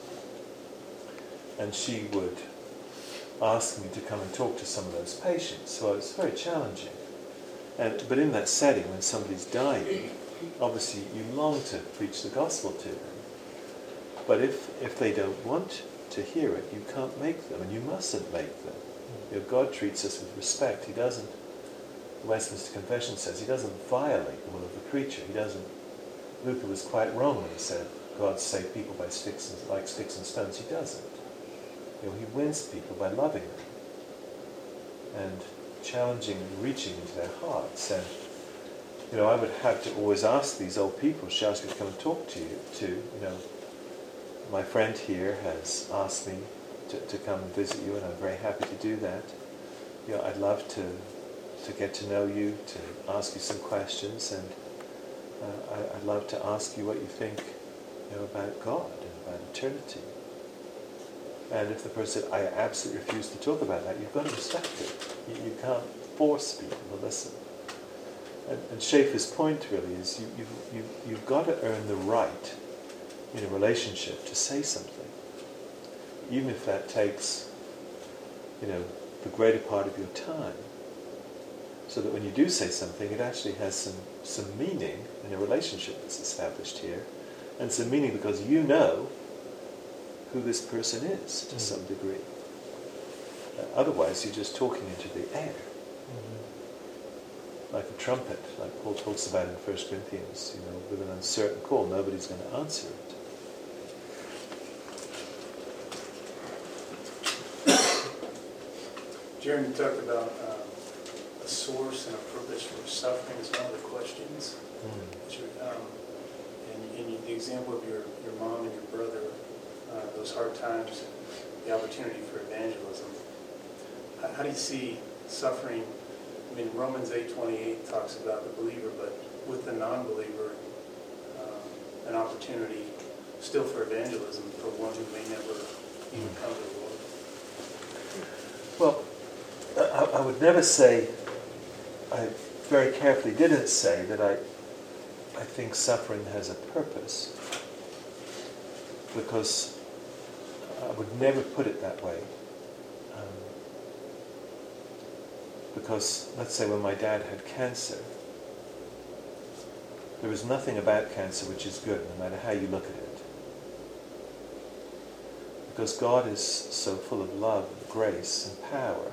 And she would ask me to come and talk to some of those patients. So it was very challenging. And, but in that setting, when somebody's dying, obviously you long to preach the gospel to them. But if, if they don't want to hear it, you can't make them, and you mustn't make them. You know, God treats us with respect. He doesn't, the Westminster Confession says, he doesn't violate the will of the preacher. He doesn't, Luther was quite wrong when he said, God saved people by sticks and, like sticks and stones. He doesn't. You know, he wins people by loving them and challenging and reaching into their hearts. And you know, I would have to always ask these old people, shall I ask you to come and talk to you? To you know, my friend here has asked me to, to come and visit you, and I'm very happy to do that. You know, I'd love to to get to know you, to ask you some questions, and uh, I, I'd love to ask you what you think, you know, about God and about eternity. And if the person said, I absolutely refuse to talk about that, you've got to respect it. You, you can't force people to listen. And, and Schaeffer's point really is you, you, you, you've got to earn the right in a relationship to say something. Even if that takes, you know, the greater part of your time. So that when you do say something, it actually has some, some meaning in a relationship that's established here. And some meaning because you know who this person is to mm-hmm. some degree. Uh, otherwise, you're just talking into the air. Mm-hmm. Like a trumpet, like Paul talks about in First Corinthians, you know, with an uncertain call, nobody's going to answer it. Jeremy talked about um, a source and a purpose for suffering as one of the questions. Mm. Um, and, and you, the example of your, your mom and your brother, uh, those hard times, the opportunity for evangelism. How, how do you see suffering? I mean, Romans eight twenty-eight talks about the believer, but with the non-believer, um, an opportunity still for evangelism for one who may never even come to the Lord. Well, I, I would never say, I very carefully didn't say that I, I think suffering has a purpose, because I would never put it that way. Um, because, let's say when my dad had cancer, there is nothing about cancer which is good, no matter how you look at it. Because God is so full of love and grace and power,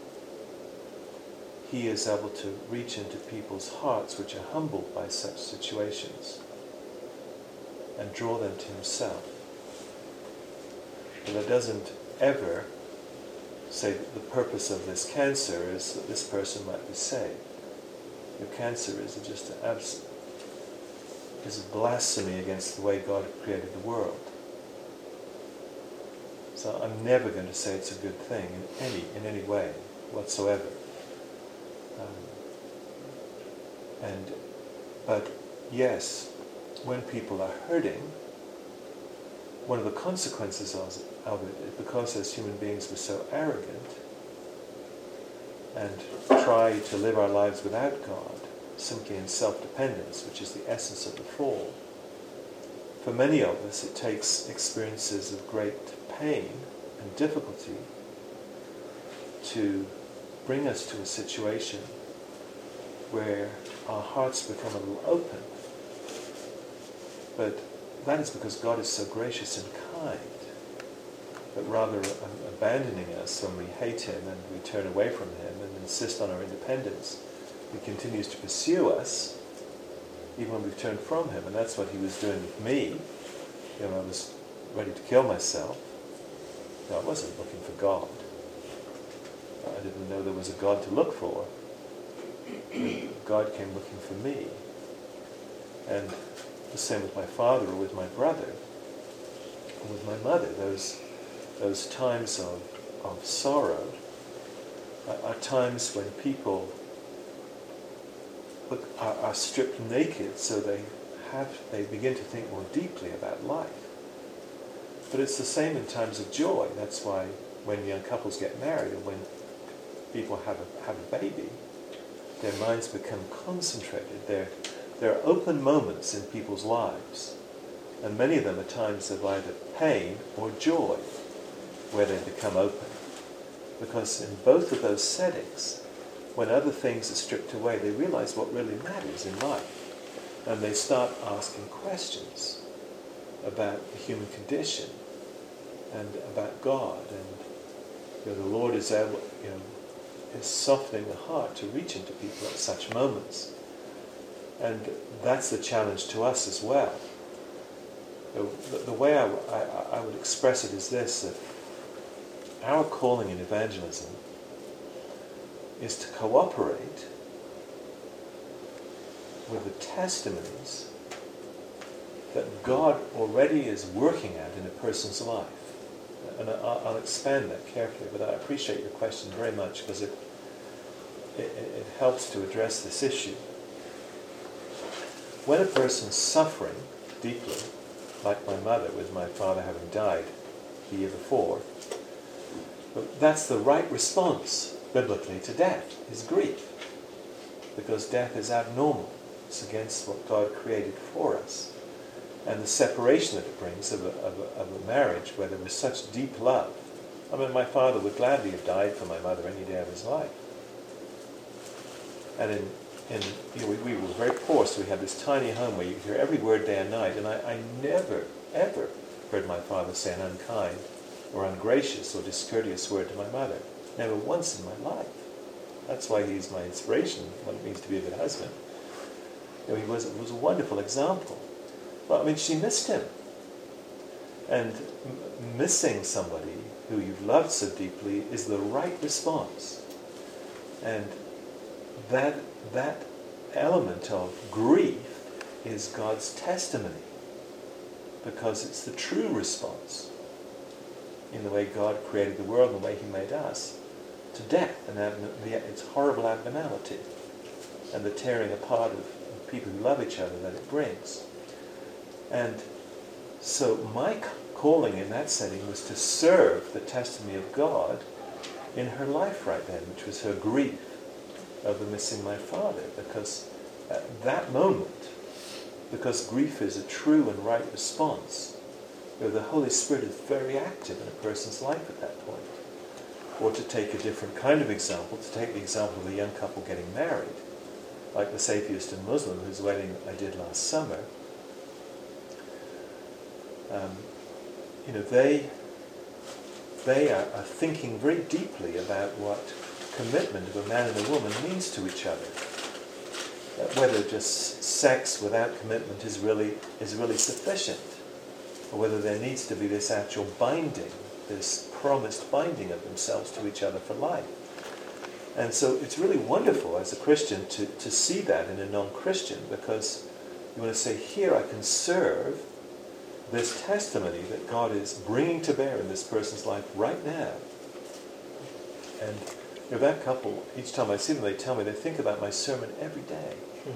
He is able to reach into people's hearts which are humbled by such situations and draw them to Himself. But it doesn't ever say that the purpose of this cancer is that this person might be saved. Your cancer is just an abs- is a blasphemy against the way God created the world. So I'm never going to say it's a good thing in any in any way whatsoever. Um, and but yes, when people are hurting, one of the consequences of, of it is because as human beings we're so arrogant and try to live our lives without God, simply in self-dependence, which is the essence of the fall. For many of us, it takes experiences of great pain and difficulty to bring us to a situation where our hearts become a little open. But that is because God is so gracious and kind, that rather than abandoning us when we hate Him and we turn away from Him and insist on our independence, He continues to pursue us even when we've turned from Him. And that's what He was doing with me. You know, I was ready to kill myself. No, I wasn't looking for God. I didn't know there was a God to look for. God came looking for me. And the same with my father or with my brother or with my mother. Those those times of, of sorrow are, are times when people look, are, are stripped naked, so they have they begin to think more deeply about life. But it's the same in times of joy. That's why when young couples get married or when people have a, have a baby, their minds become concentrated. There, there are open moments in people's lives, and many of them are times of either pain or joy where they become open. Because in both of those settings, when other things are stripped away, they realize what really matters in life. And they start asking questions about the human condition and about God. And you know, the Lord is able, you know, is softening the heart to reach into people at such moments. And that's the challenge to us as well. The, the way I, I, I would express it is this, that our calling in evangelism is to cooperate with the testimonies that God already is working at in a person's life. And I'll, I'll expand that carefully, but I appreciate your question very much because it, it, it helps to address this issue. When a person's suffering deeply, like my mother with my father having died the year before, that's the right response biblically to death, is grief. Because death is abnormal. It's against what God created for us. And the separation that it brings of a, of a, of a marriage where there was such deep love. I mean, my father would gladly have died for my mother any day of his life. And in, in you know, we, we were very poor, so we had this tiny home where you hear every word day and night. And I, I never, ever heard my father say an unkind or ungracious or discourteous word to my mother. Never once in my life. That's why he's my inspiration, what it means to be a good husband. You know, he was, was a wonderful example. Well, I mean, she missed him. And m- missing somebody who you've loved so deeply is the right response. And that, that element of grief is God's testimony. Because it's the true response in the way God created the world and the way He made us to death and its horrible abnormality and the tearing apart of people who love each other that it brings. And so my calling in that setting was to serve the testimony of God in her life right then, which was her grief over missing my father, because at that moment, because grief is a true and right response, you know, the Holy Spirit is very active in a person's life at that point. Or to take a different kind of example, to take the example of a young couple getting married, like this atheist and Muslim whose wedding I did last summer. Um, you know, they they are, are thinking very deeply about what commitment of a man and a woman means to each other. Uh, whether just sex without commitment is really is really sufficient, or whether there needs to be this actual binding, this promised binding of themselves to each other for life. And so it's really wonderful as a Christian to, to see that in a non-Christian, because you want to say, here I can serve this testimony that God is bringing to bear in this person's life right now. And you know, that couple, each time I see them, they tell me they think about my sermon every day.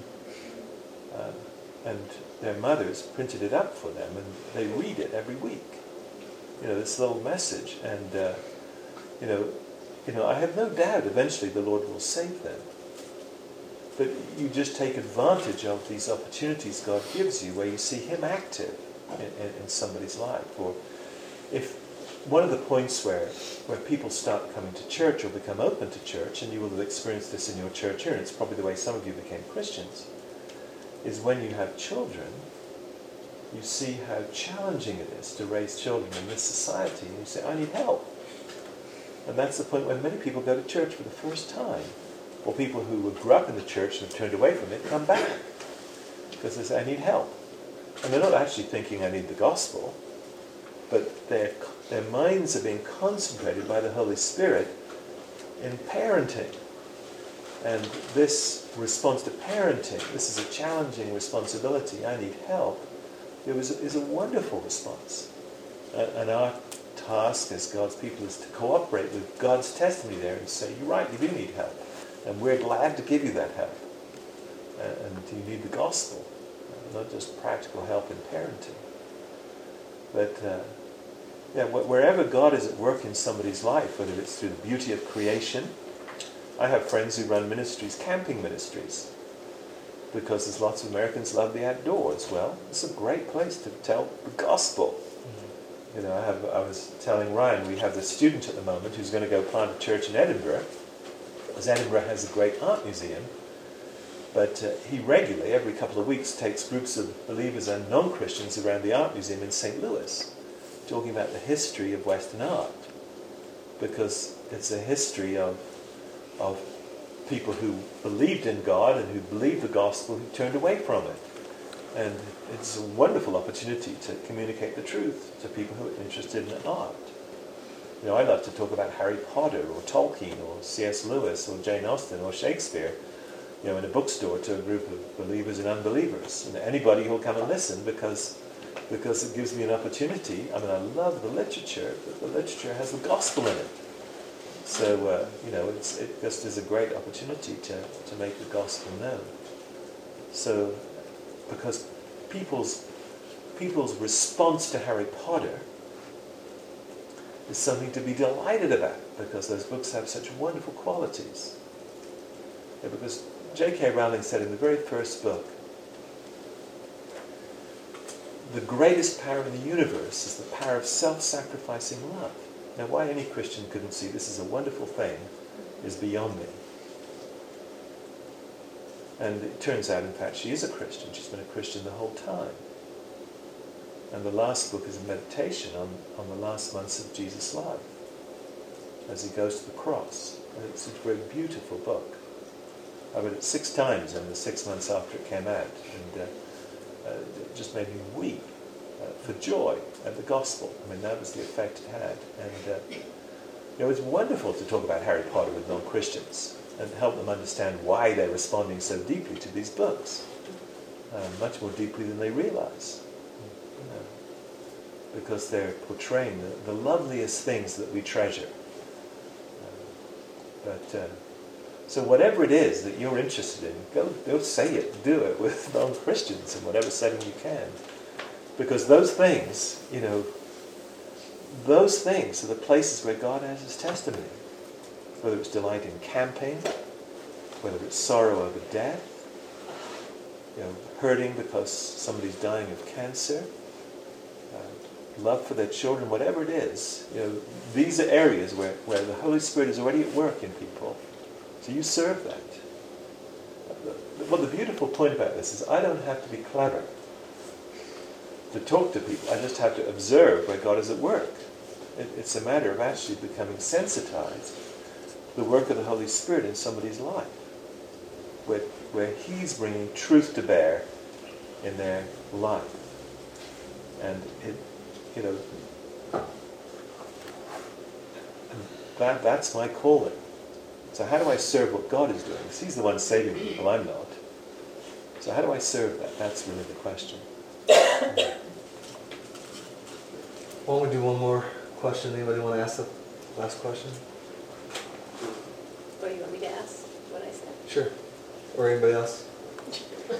Um, and their mothers printed it up for them, and they read it every week. You know, this little message. And, uh, you know, you know, I have no doubt eventually the Lord will save them. But you just take advantage of these opportunities God gives you where you see Him active in, in, in somebody's life. Or if one of the points where, where people start coming to church or become open to church, and you will have experienced this in your church here, and it's probably the way some of you became Christians, is when you have children, you see how challenging it is to raise children in this society, and you say, I need help. And that's the point when many people go to church for the first time, or people who grew up in the church and have turned away from it come back, because they say, I need help. And they're not actually thinking, I need the gospel, but their, their minds are being concentrated by the Holy Spirit in parenting. And this response to parenting, this is a challenging responsibility, I need help, it was, is a wonderful response. Uh, and our task as God's people is to cooperate with God's testimony there and say, you're right, you do need help. And we're glad to give you that help. Uh, and you need the gospel, uh, not just practical help in parenting. But uh, yeah, wh- wherever God is at work in somebody's life, whether it's through the beauty of creation, I have friends who run ministries, camping ministries, because there's lots of Americans love the outdoors. Well, it's a great place to tell the gospel. Mm-hmm. You know, I have. I was telling Ryan, we have this student at the moment who's going to go plant a church in Edinburgh, because Edinburgh has a great art museum. But uh, he regularly, every couple of weeks, takes groups of believers and non-Christians around the art museum in Saint Louis, talking about the history of Western art, because it's a history of of people who believed in God and who believed the gospel, who turned away from it. And it's a wonderful opportunity to communicate the truth to people who are interested in art. You know, I love to talk about Harry Potter or Tolkien or C S Lewis or Jane Austen or Shakespeare, you know, in a bookstore to a group of believers and unbelievers. And anybody who'll come and listen, because because it gives me an opportunity. I mean, I love the literature, but the literature has the gospel in it. So, uh, you know, it's, it just is a great opportunity to, to make the gospel known. So, because people's people's response to Harry Potter is something to be delighted about, because those books have such wonderful qualities. Yeah, because J K Rowling said in the very first book, the greatest power in the universe is the power of self-sacrificing love. Now, why any Christian couldn't see this is a wonderful thing is beyond me. And it turns out, in fact, she is a Christian. She's been a Christian the whole time. And the last book is a meditation on, on the last months of Jesus' life as he goes to the cross. And it's a very beautiful book. I read it six times in the six months after it came out. And uh, uh, it just made me weep uh, for joy at the gospel. I mean, that was the effect it had. And uh, you know, it's wonderful to talk about Harry Potter with non-Christians and help them understand why they're responding so deeply to these books, uh, much more deeply than they realize. You know, because they're portraying the, the loveliest things that we treasure. Uh, but uh, so whatever it is that you're interested in, go, go say it, do it with non-Christians in whatever setting you can. Because those things, you know, those things are the places where God has his testimony. Whether it's delight in camping, whether it's sorrow over death, you know, hurting because somebody's dying of cancer, uh, love for their children, whatever it is. You know, these are areas where, where the Holy Spirit is already at work in people. So you serve that. Well, the beautiful point about this is I don't have to be clever to talk to people. I just have to observe where God is at work. It, it's a matter of actually becoming sensitized to the work of the Holy Spirit in somebody's life, where, where He's bringing truth to bear in their life. And it, you know, that, that's my calling. So how do I serve what God is doing? Because He's the one saving people, I'm not. So how do I serve that? That's really the question. Why don't we do one more question? Anybody want to ask the last question? What do you want me to ask? What I said? Sure. Or anybody else? No,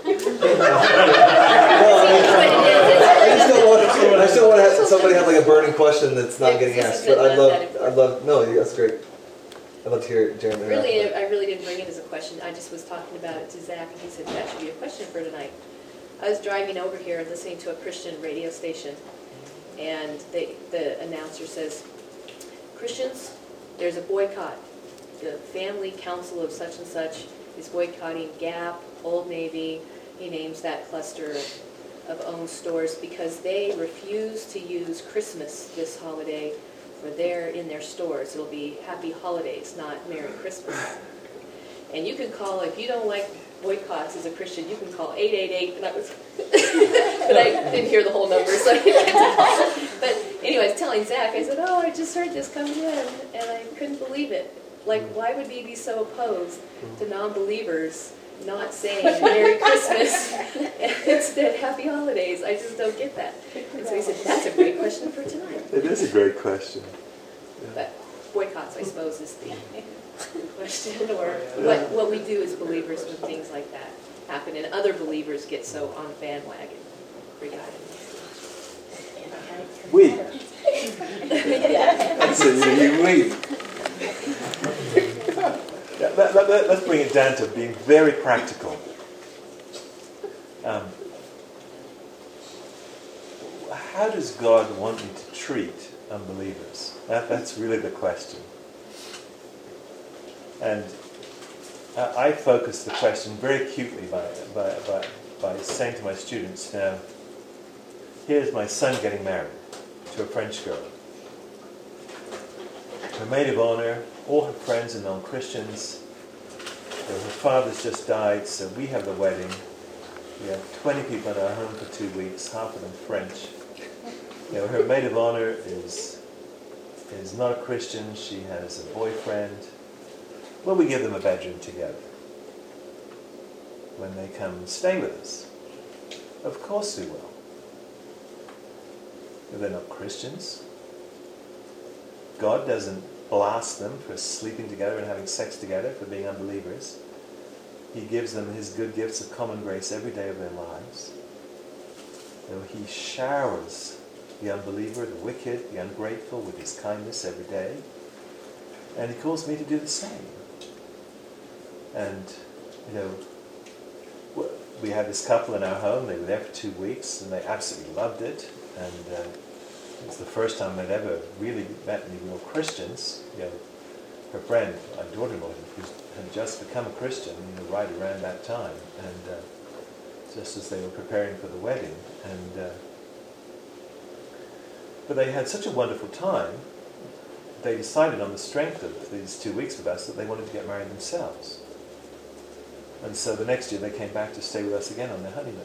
I just don't want. I just don't want to have somebody have like a burning question that's not Yeah, getting this asked. isn't But I'd that love. important. I'd love. No, that's great. I'd love to hear it, Jeremy. Really, I really didn't bring it as a question. I just was talking about it to Zach, and he said that should be a question for tonight. I was driving over here listening to a Christian radio station, and they, the announcer says, Christians, there's a boycott. The Family Council of such and such is boycotting Gap, Old Navy. He names that cluster of, of owned stores because they refuse to use Christmas this holiday for their in their stores. It'll be Happy Holidays, not Merry Christmas. And you can call, if you don't like boycotts as a Christian, you can call eight eight eight, and I was, but I didn't hear the whole number, so I didn't get to call. But anyway, I was telling Zach, I said, oh, I just heard this coming in, and I couldn't believe it. Like, why would we be so opposed to non-believers not saying Merry Christmas and instead Happy Holidays? I just don't get that. And so he said, that's a great question for tonight. It is a great question. But boycotts, I suppose, is the question, or what, what we do as believers when things like that happen, and other believers get so on the bandwagon regarding it. We. Yeah. That's it, you, you, we. Yeah, let, let, let, let's bring it down to being very practical. Um, how does God want me to treat unbelievers? That, that's really the question. And uh, I focus the question very acutely by, by, by, by saying to my students, now, here's my son getting married to a French girl. Her maid of honor, all her friends are non-Christians. Her father's just died, so we have the wedding. We have twenty people in our home for two weeks, half of them French. You know, her maid of honor is is not a Christian. She has a boyfriend. Will we give them a bedroom together when they come and stay with us? Of course we will. They're not Christians. God doesn't blast them for sleeping together and having sex together, for being unbelievers. He gives them His good gifts of common grace every day of their lives. You know, He showers the unbeliever, the wicked, the ungrateful with His kindness every day. And He calls me to do the same. And, you know, we had this couple in our home. They were there for two weeks and they absolutely loved it. And uh, it was the first time they'd ever really met any real Christians. You know, her friend, my daughter-in-law, who had just become a Christian, you know, right around that time, and uh, just as they were preparing for the wedding. And uh, but they had such a wonderful time. They decided on the strength of these two weeks with us that they wanted to get married themselves. And so the next year they came back to stay with us again on their honeymoon.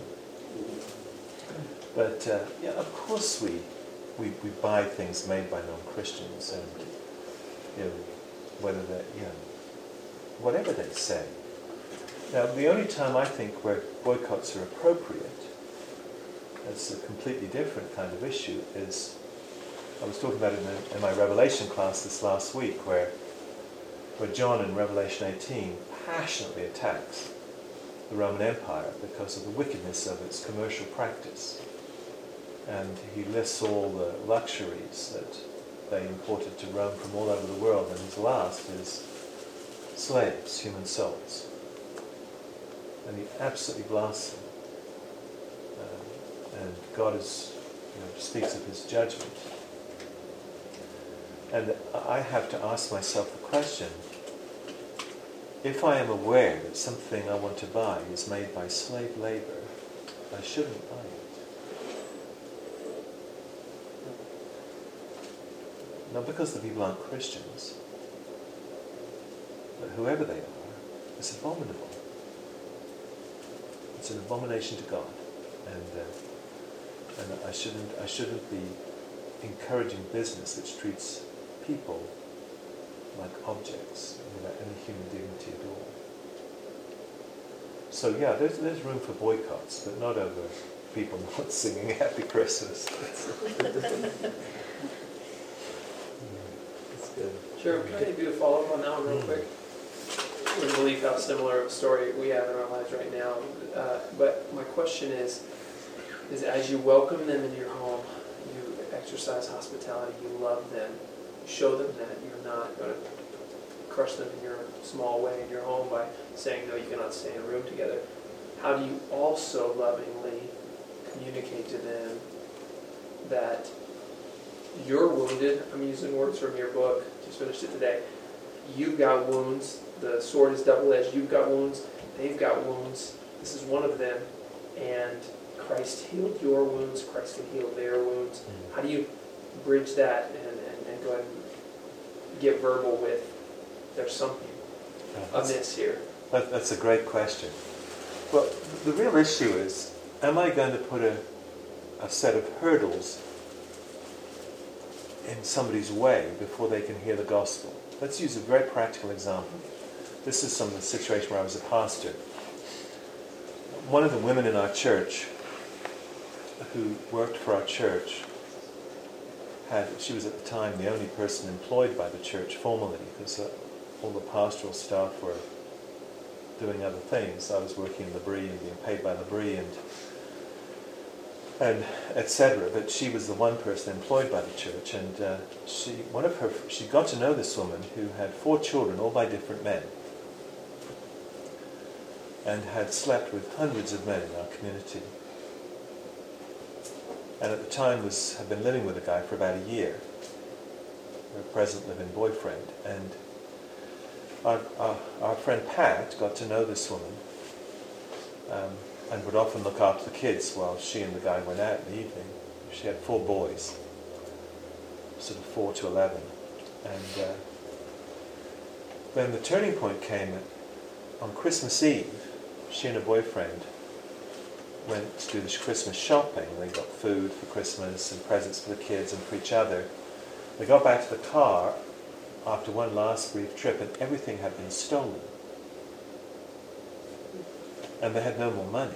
But uh, yeah, of course we, we we buy things made by non-Christians, and you know, whether they, you know, whatever they say. Now, the only time I think where boycotts are appropriate, that's a completely different kind of issue, is I was talking about it in, the, in my Revelation class this last week, where where John in Revelation eighteen passionately attacks the Roman Empire because of the wickedness of its commercial practice. And he lists all the luxuries that they imported to Rome from all over the world, and his last is slaves, human souls. And he absolutely blasts them. Uh, and God is you know, speaks of his judgment. And I have to ask myself the question, if I am aware that something I want to buy is made by slave labor, I shouldn't buy it. Not because the people aren't Christians, but whoever they are, it's abominable. It's an abomination to God, and uh, and I shouldn't I shouldn't be encouraging business which treats people like objects without any human dignity at all. So yeah, there's there's room for boycotts, but not over people not singing Happy Christmas. That's good. Sure, can I do a follow-up on that one real quick? I wouldn't believe how similar of a story we have in our lives right now. Uh, but my question is, is as you welcome them into your home, you exercise hospitality, you love them, you show them that you're not going to crush them in your small way in your home by saying, no, you cannot stay in a room together. How do you also lovingly communicate to them that you're wounded? I'm using words from your book, just finished it today. You've got wounds. The sword is double-edged. You've got wounds. They've got wounds. This is one of them. And Christ healed your wounds. Christ can heal their wounds. How do you bridge that and, and, and go ahead and get verbal with, there's something Yeah, amiss here? That, that's a great question. Well, the real issue is, am I going to put a, a set of hurdles in somebody's way before they can hear the gospel? Let's use a very practical example. This is from the situation where I was a pastor. One of the women in our church who worked for our church had, she was at the time the only person employed by the church formally, because uh, all the pastoral staff were doing other things. I was working in L'Abri and being paid by L'Abri and and et cetera. But she was the one person employed by the church, and uh, she, one of her, she got to know this woman who had four children, all by different men, and had slept with hundreds of men in our community. And at the time was had been living with a guy for about a year, her present living boyfriend. And our, our, our friend Pat got to know this woman, um, and would often look after the kids while she and the guy went out in the evening. She had four boys, sort of four to eleven. And uh, then the turning point came at, on Christmas Eve. She and her boyfriend went to do this Christmas shopping. They got food for Christmas and presents for the kids and for each other. They got back to the car after one last brief trip, and everything had been stolen. And they had no more money.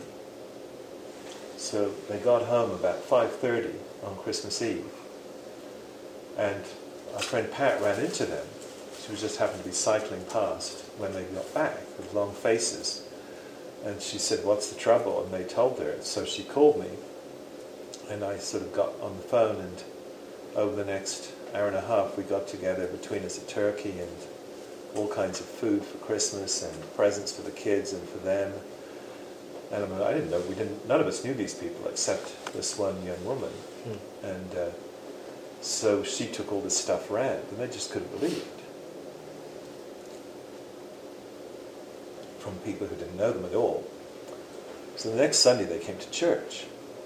So they got home about five thirty on Christmas Eve, and our friend Pat ran into them. She was just happened to be cycling past when they got back with long faces. And she said, "What's the trouble?" And they told her. So she called me, and I sort of got on the phone, and over the next hour and a half we got together between us a turkey and all kinds of food for Christmas and presents for the kids and for them. And I, mean, I didn't know, we didn't, none of us knew these people except this one young woman. Hmm. And uh, so she took all this stuff around, and they just couldn't believe it. From people who didn't know them at all. So the next Sunday they came to church.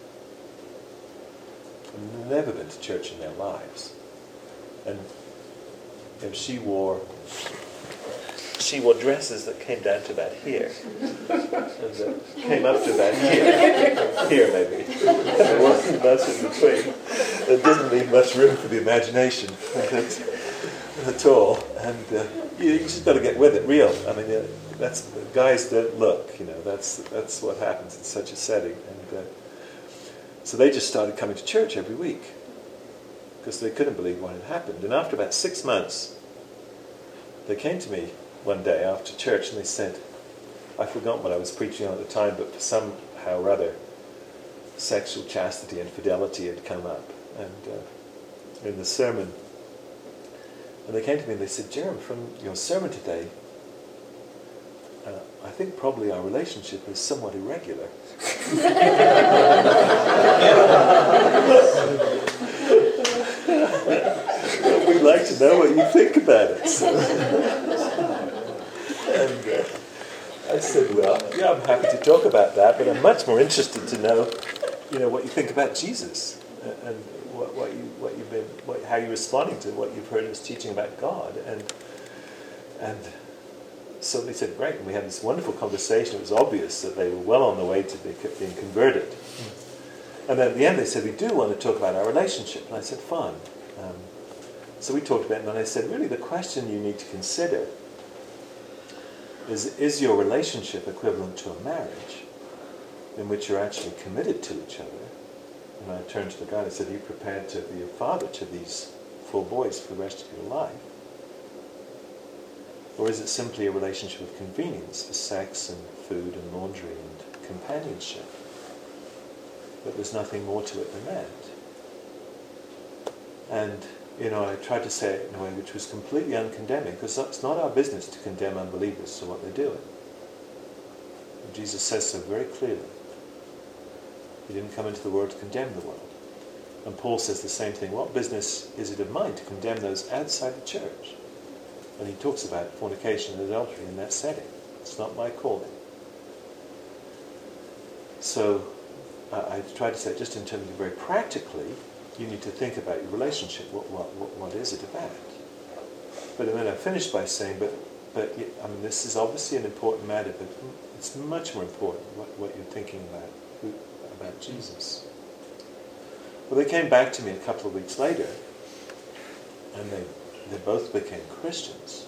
They'd never been to church in their lives. And you know, she wore she wore dresses that came down to about here. And uh, came up to about here. Here maybe. There wasn't much in between. There didn't leave much room for the imagination at all. And uh, you, you just got to get with it, real. I mean, uh, that's guys don't look, you know, that's that's what happens in such a setting. And uh, so they just started coming to church every week because they couldn't believe what had happened. And after about six months, they came to me one day after church and they said, I forgot what I was preaching on at the time, but somehow or other, sexual chastity and fidelity had come up. And uh, in the sermon, and they came to me and they said, Jeremy, from your sermon today, Uh, I think probably our relationship is somewhat irregular. what you think about it. And uh, I said, well, yeah, I'm happy to talk about that, but I'm much more interested to know, you know, what you think about Jesus and, and what, what you what you've been, what, how you're responding to what you've heard us teaching about God. And and so they said, great. And we had this wonderful conversation. It was obvious that they were well on the way to be, being converted. And then at the end they said, we do want to talk about our relationship. And I said, fine. Um, so we talked about it, and then I said, really the question you need to consider is, is your relationship equivalent to a marriage in which you're actually committed to each other? And I turned to the guy and I said, are you prepared to be a father to these four boys for the rest of your life? Or is it simply a relationship of convenience for sex and food and laundry and companionship? But there's nothing more to it than that. And, you know, I tried to say it in a way which was completely uncondemning, because it's not our business to condemn unbelievers for what they're doing. And Jesus says so very clearly. He didn't come into the world to condemn the world. And Paul says the same thing. What business is it of mine to condemn those outside the church? And he talks about fornication and adultery in that setting. It's not my calling. So uh, I tried to say, just in terms of very practically, you need to think about your relationship. What what what, what is it about? But then I finished by saying, but but I mean, this is obviously an important matter, but it's much more important what, what you're thinking about who, about Jesus. Well, they came back to me a couple of weeks later, and they they both became Christians.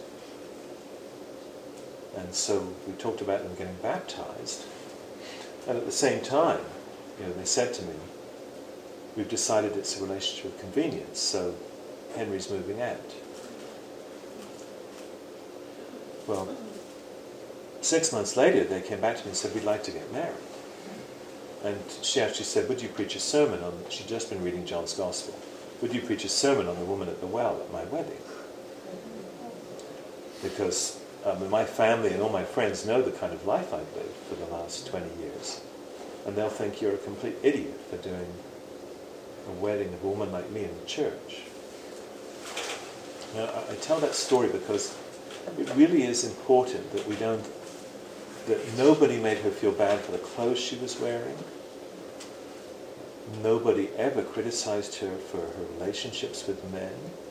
And so we talked about them getting baptized. And at the same time, you know, they said to me, we've decided it's a relationship of convenience, so Henry's moving out. Well, six months later, they came back to me and said, we'd like to get married. And she actually said, would you preach a sermon on, she'd just been reading John's Gospel, would you preach a sermon on the woman at the well at my wedding? Because um, my family and all my friends know the kind of life I've lived for the last twenty years. And they'll think you're a complete idiot for doing a wedding of a woman like me in the church. Now, I, I tell that story because it really is important that we don't, that nobody made her feel bad for the clothes she was wearing. Nobody ever criticized her for her relationships with men,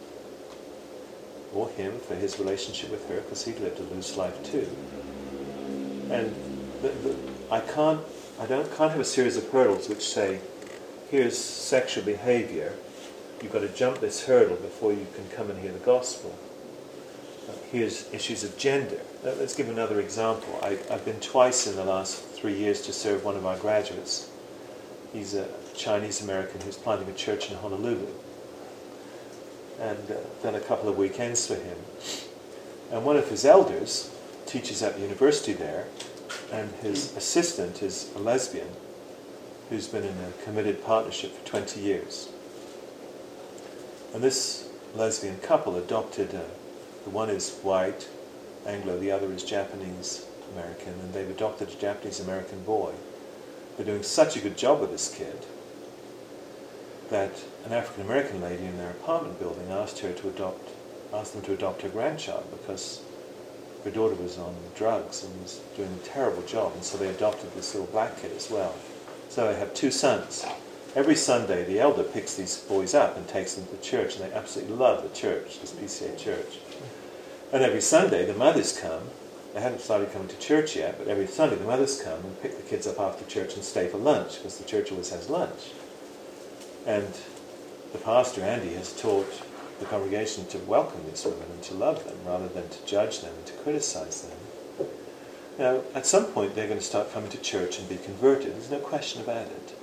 or him for his relationship with her, because he'd lived a loose life too. And the, the, I can't, I don't can't have a series of hurdles which say, here's sexual behavior, you've got to jump this hurdle before you can come and hear the gospel. Uh, here's issues of gender. Uh, let's give another example. I, I've been twice in the last three years to serve one of our graduates. He's a Chinese American who's planting a church in Honolulu. And uh, done a couple of weekends for him. And one of his elders teaches at the university there, and his assistant is a lesbian who's been in a committed partnership for twenty years. And this lesbian couple adopted, a, the one is white, Anglo, the other is Japanese American, and they've adopted a Japanese American boy. They're doing such a good job with this kid that an African American lady in their apartment building asked her to adopt, asked them to adopt her grandchild because her daughter was on drugs and was doing a terrible job, and so they adopted this little black kid as well. So they have two sons. Every Sunday, the elder picks these boys up and takes them to church, and they absolutely love the church, this P C A church. And every Sunday, the mothers come. They haven't started coming to church yet, but every Sunday the mothers come and pick the kids up after church and stay for lunch, because the church always has lunch. And the pastor, Andy, has taught the congregation to welcome these women and to love them, rather than to judge them and to criticize them. Now, at some point they're going to start coming to church and be converted. There's no question about it.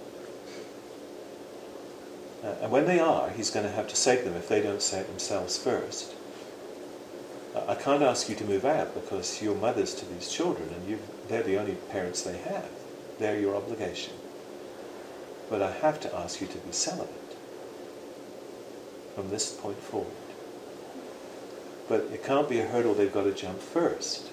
Uh, and when they are, he's going to have to say to them, if they don't say it themselves first, I can't ask you to move out because you're mothers to these children and you've, they're the only parents they have. They're your obligation. But I have to ask you to be celibate from this point forward. But it can't be a hurdle they've got to jump first.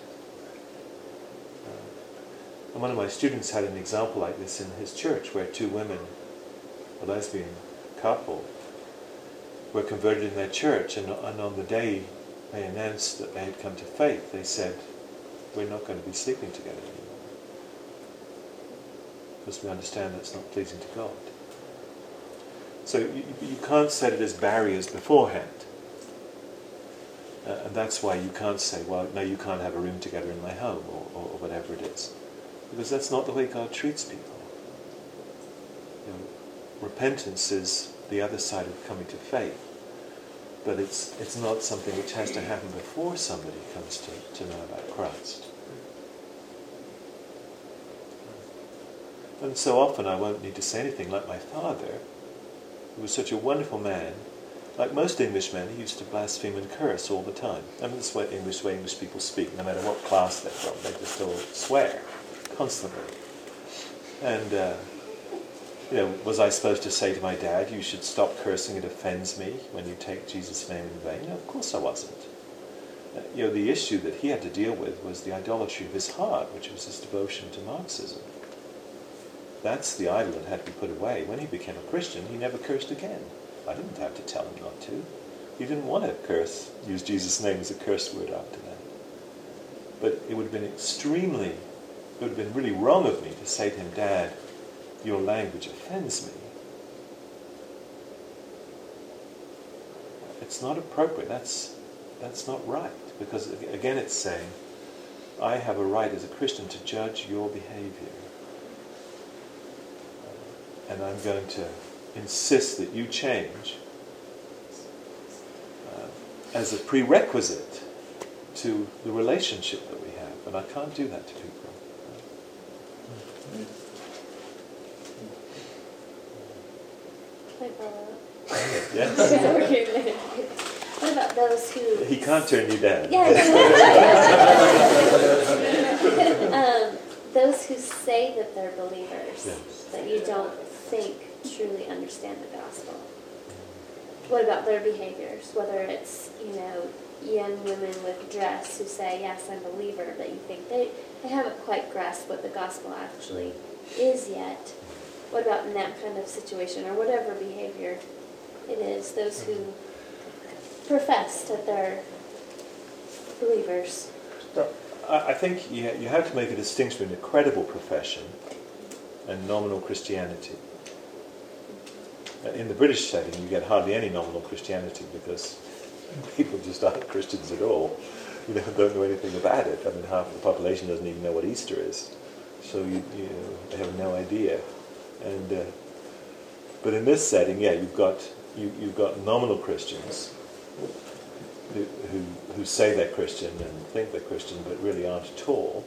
Uh, and one of my students had an example like this in his church where two women, a lesbian couple, were converted in their church, and, and on the day they announced that they had come to faith, they said, we're not going to be sleeping together anymore, because we understand that's not pleasing to God. So you, you can't set it as barriers beforehand. Uh, and that's why you can't say, well, no, you can't have a room together in my home, or, or, or whatever it is. Because that's not the way God treats people. You know, repentance is the other side of coming to faith. But it's it's not something which has to happen before somebody comes to, to know about Christ. And so often I won't need to say anything, like my father, who was such a wonderful man. Like most Englishmen, he used to blaspheme and curse all the time. I mean, this is what English, way English people speak, no matter what class they're from. They just all swear constantly. And, uh, you know, was I supposed to say to my dad, you should stop cursing, it offends me when you take Jesus' name in vain? No, of course I wasn't. Uh, you know, the issue that he had to deal with was the idolatry of his heart, which was his devotion to Marxism. That's the idol that had to be put away. When he became a Christian, he never cursed again. I didn't have to tell him not to. He didn't want to curse, use Jesus' name as a curse word after that. But it would have been extremely, it would have been really wrong of me to say to him, Dad, your language offends me. It's not appropriate. That's, that's not right. Because again it's saying, I have a right as a Christian to judge your behavior. And I'm going to insist that you change uh, as a prerequisite to the relationship that we have. And I can't do that to people. Can I follow up? Yes? What about those who... He can't turn you down. Yeah. um, those who say that they're believers, Yes. but you don't think truly understand the gospel. What about their behaviors? Whether it's, you know, young women with dress who say, yes, I'm a believer, but you think they, they haven't quite grasped what the gospel actually is yet. What about in that kind of situation, or whatever behavior it is, those who profess that they're believers? No, I I think you ha- you have to make a distinction between a credible profession and nominal Christianity. In the British setting, you get hardly any nominal Christianity because people just aren't Christians at all. You know, don't know anything about it. I mean, half the population doesn't even know what Easter is, so you, you know, they have no idea. And uh, but in this setting, yeah, you've got you, you've got nominal Christians who, who who say they're Christian and think they're Christian, but really aren't at all.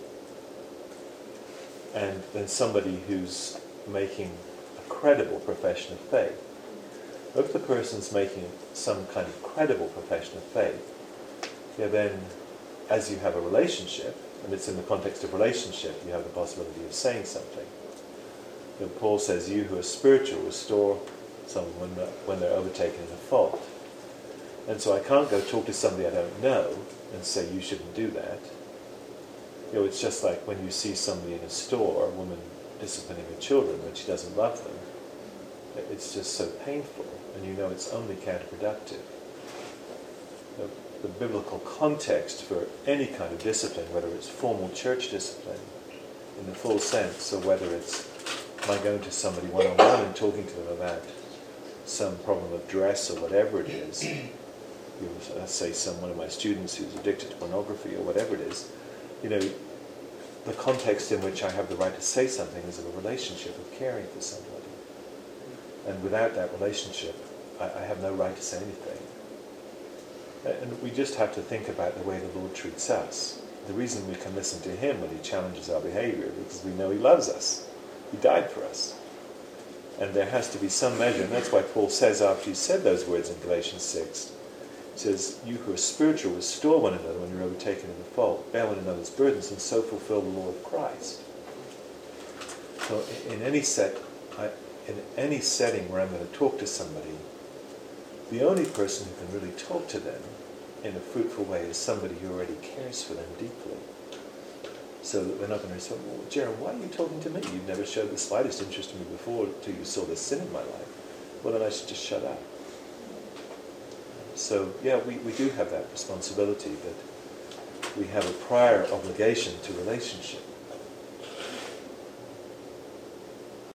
And then somebody who's making a credible profession of faith. If the person's making some kind of credible profession of faith, yeah, then as you have a relationship, and it's in the context of relationship, you have the possibility of saying something. You know, Paul says, you who are spiritual, restore someone when they're, when they're overtaken in a fault. And so I can't go talk to somebody I don't know and say, you shouldn't do that. You know, it's just like when you see somebody in a store, a woman disciplining her children when she doesn't love them. It's just so painful, and you know it's only counterproductive. The, the biblical context for any kind of discipline, whether it's formal church discipline in the full sense, or whether it's my going to somebody one-on-one and talking to them about some problem of dress or whatever it is. You know, let's say some one of my students who's addicted to pornography or whatever it is. You know, the context in which I have the right to say something is of a relationship of caring for somebody. And without that relationship, I, I have no right to say anything. And we just have to think about the way the Lord treats us. The reason we can listen to Him when He challenges our behavior is because we know He loves us. He died for us. And there has to be some measure, and that's why Paul says after he said those words in Galatians six, he says, you who are spiritual, restore one another when you're overtaken in a fault, bear one another's burdens, and so fulfill the law of Christ. So in any set, I, in any setting where I'm going to talk to somebody, the only person who can really talk to them in a fruitful way is somebody who already cares for them deeply. So that they're not going to respond, well, Jeremy, why are you talking to me? You've never showed the slightest interest in me before until you saw this sin in my life. Well, then I should just shut up. So, yeah, we, we do have that responsibility, but we have a prior obligation to relationship.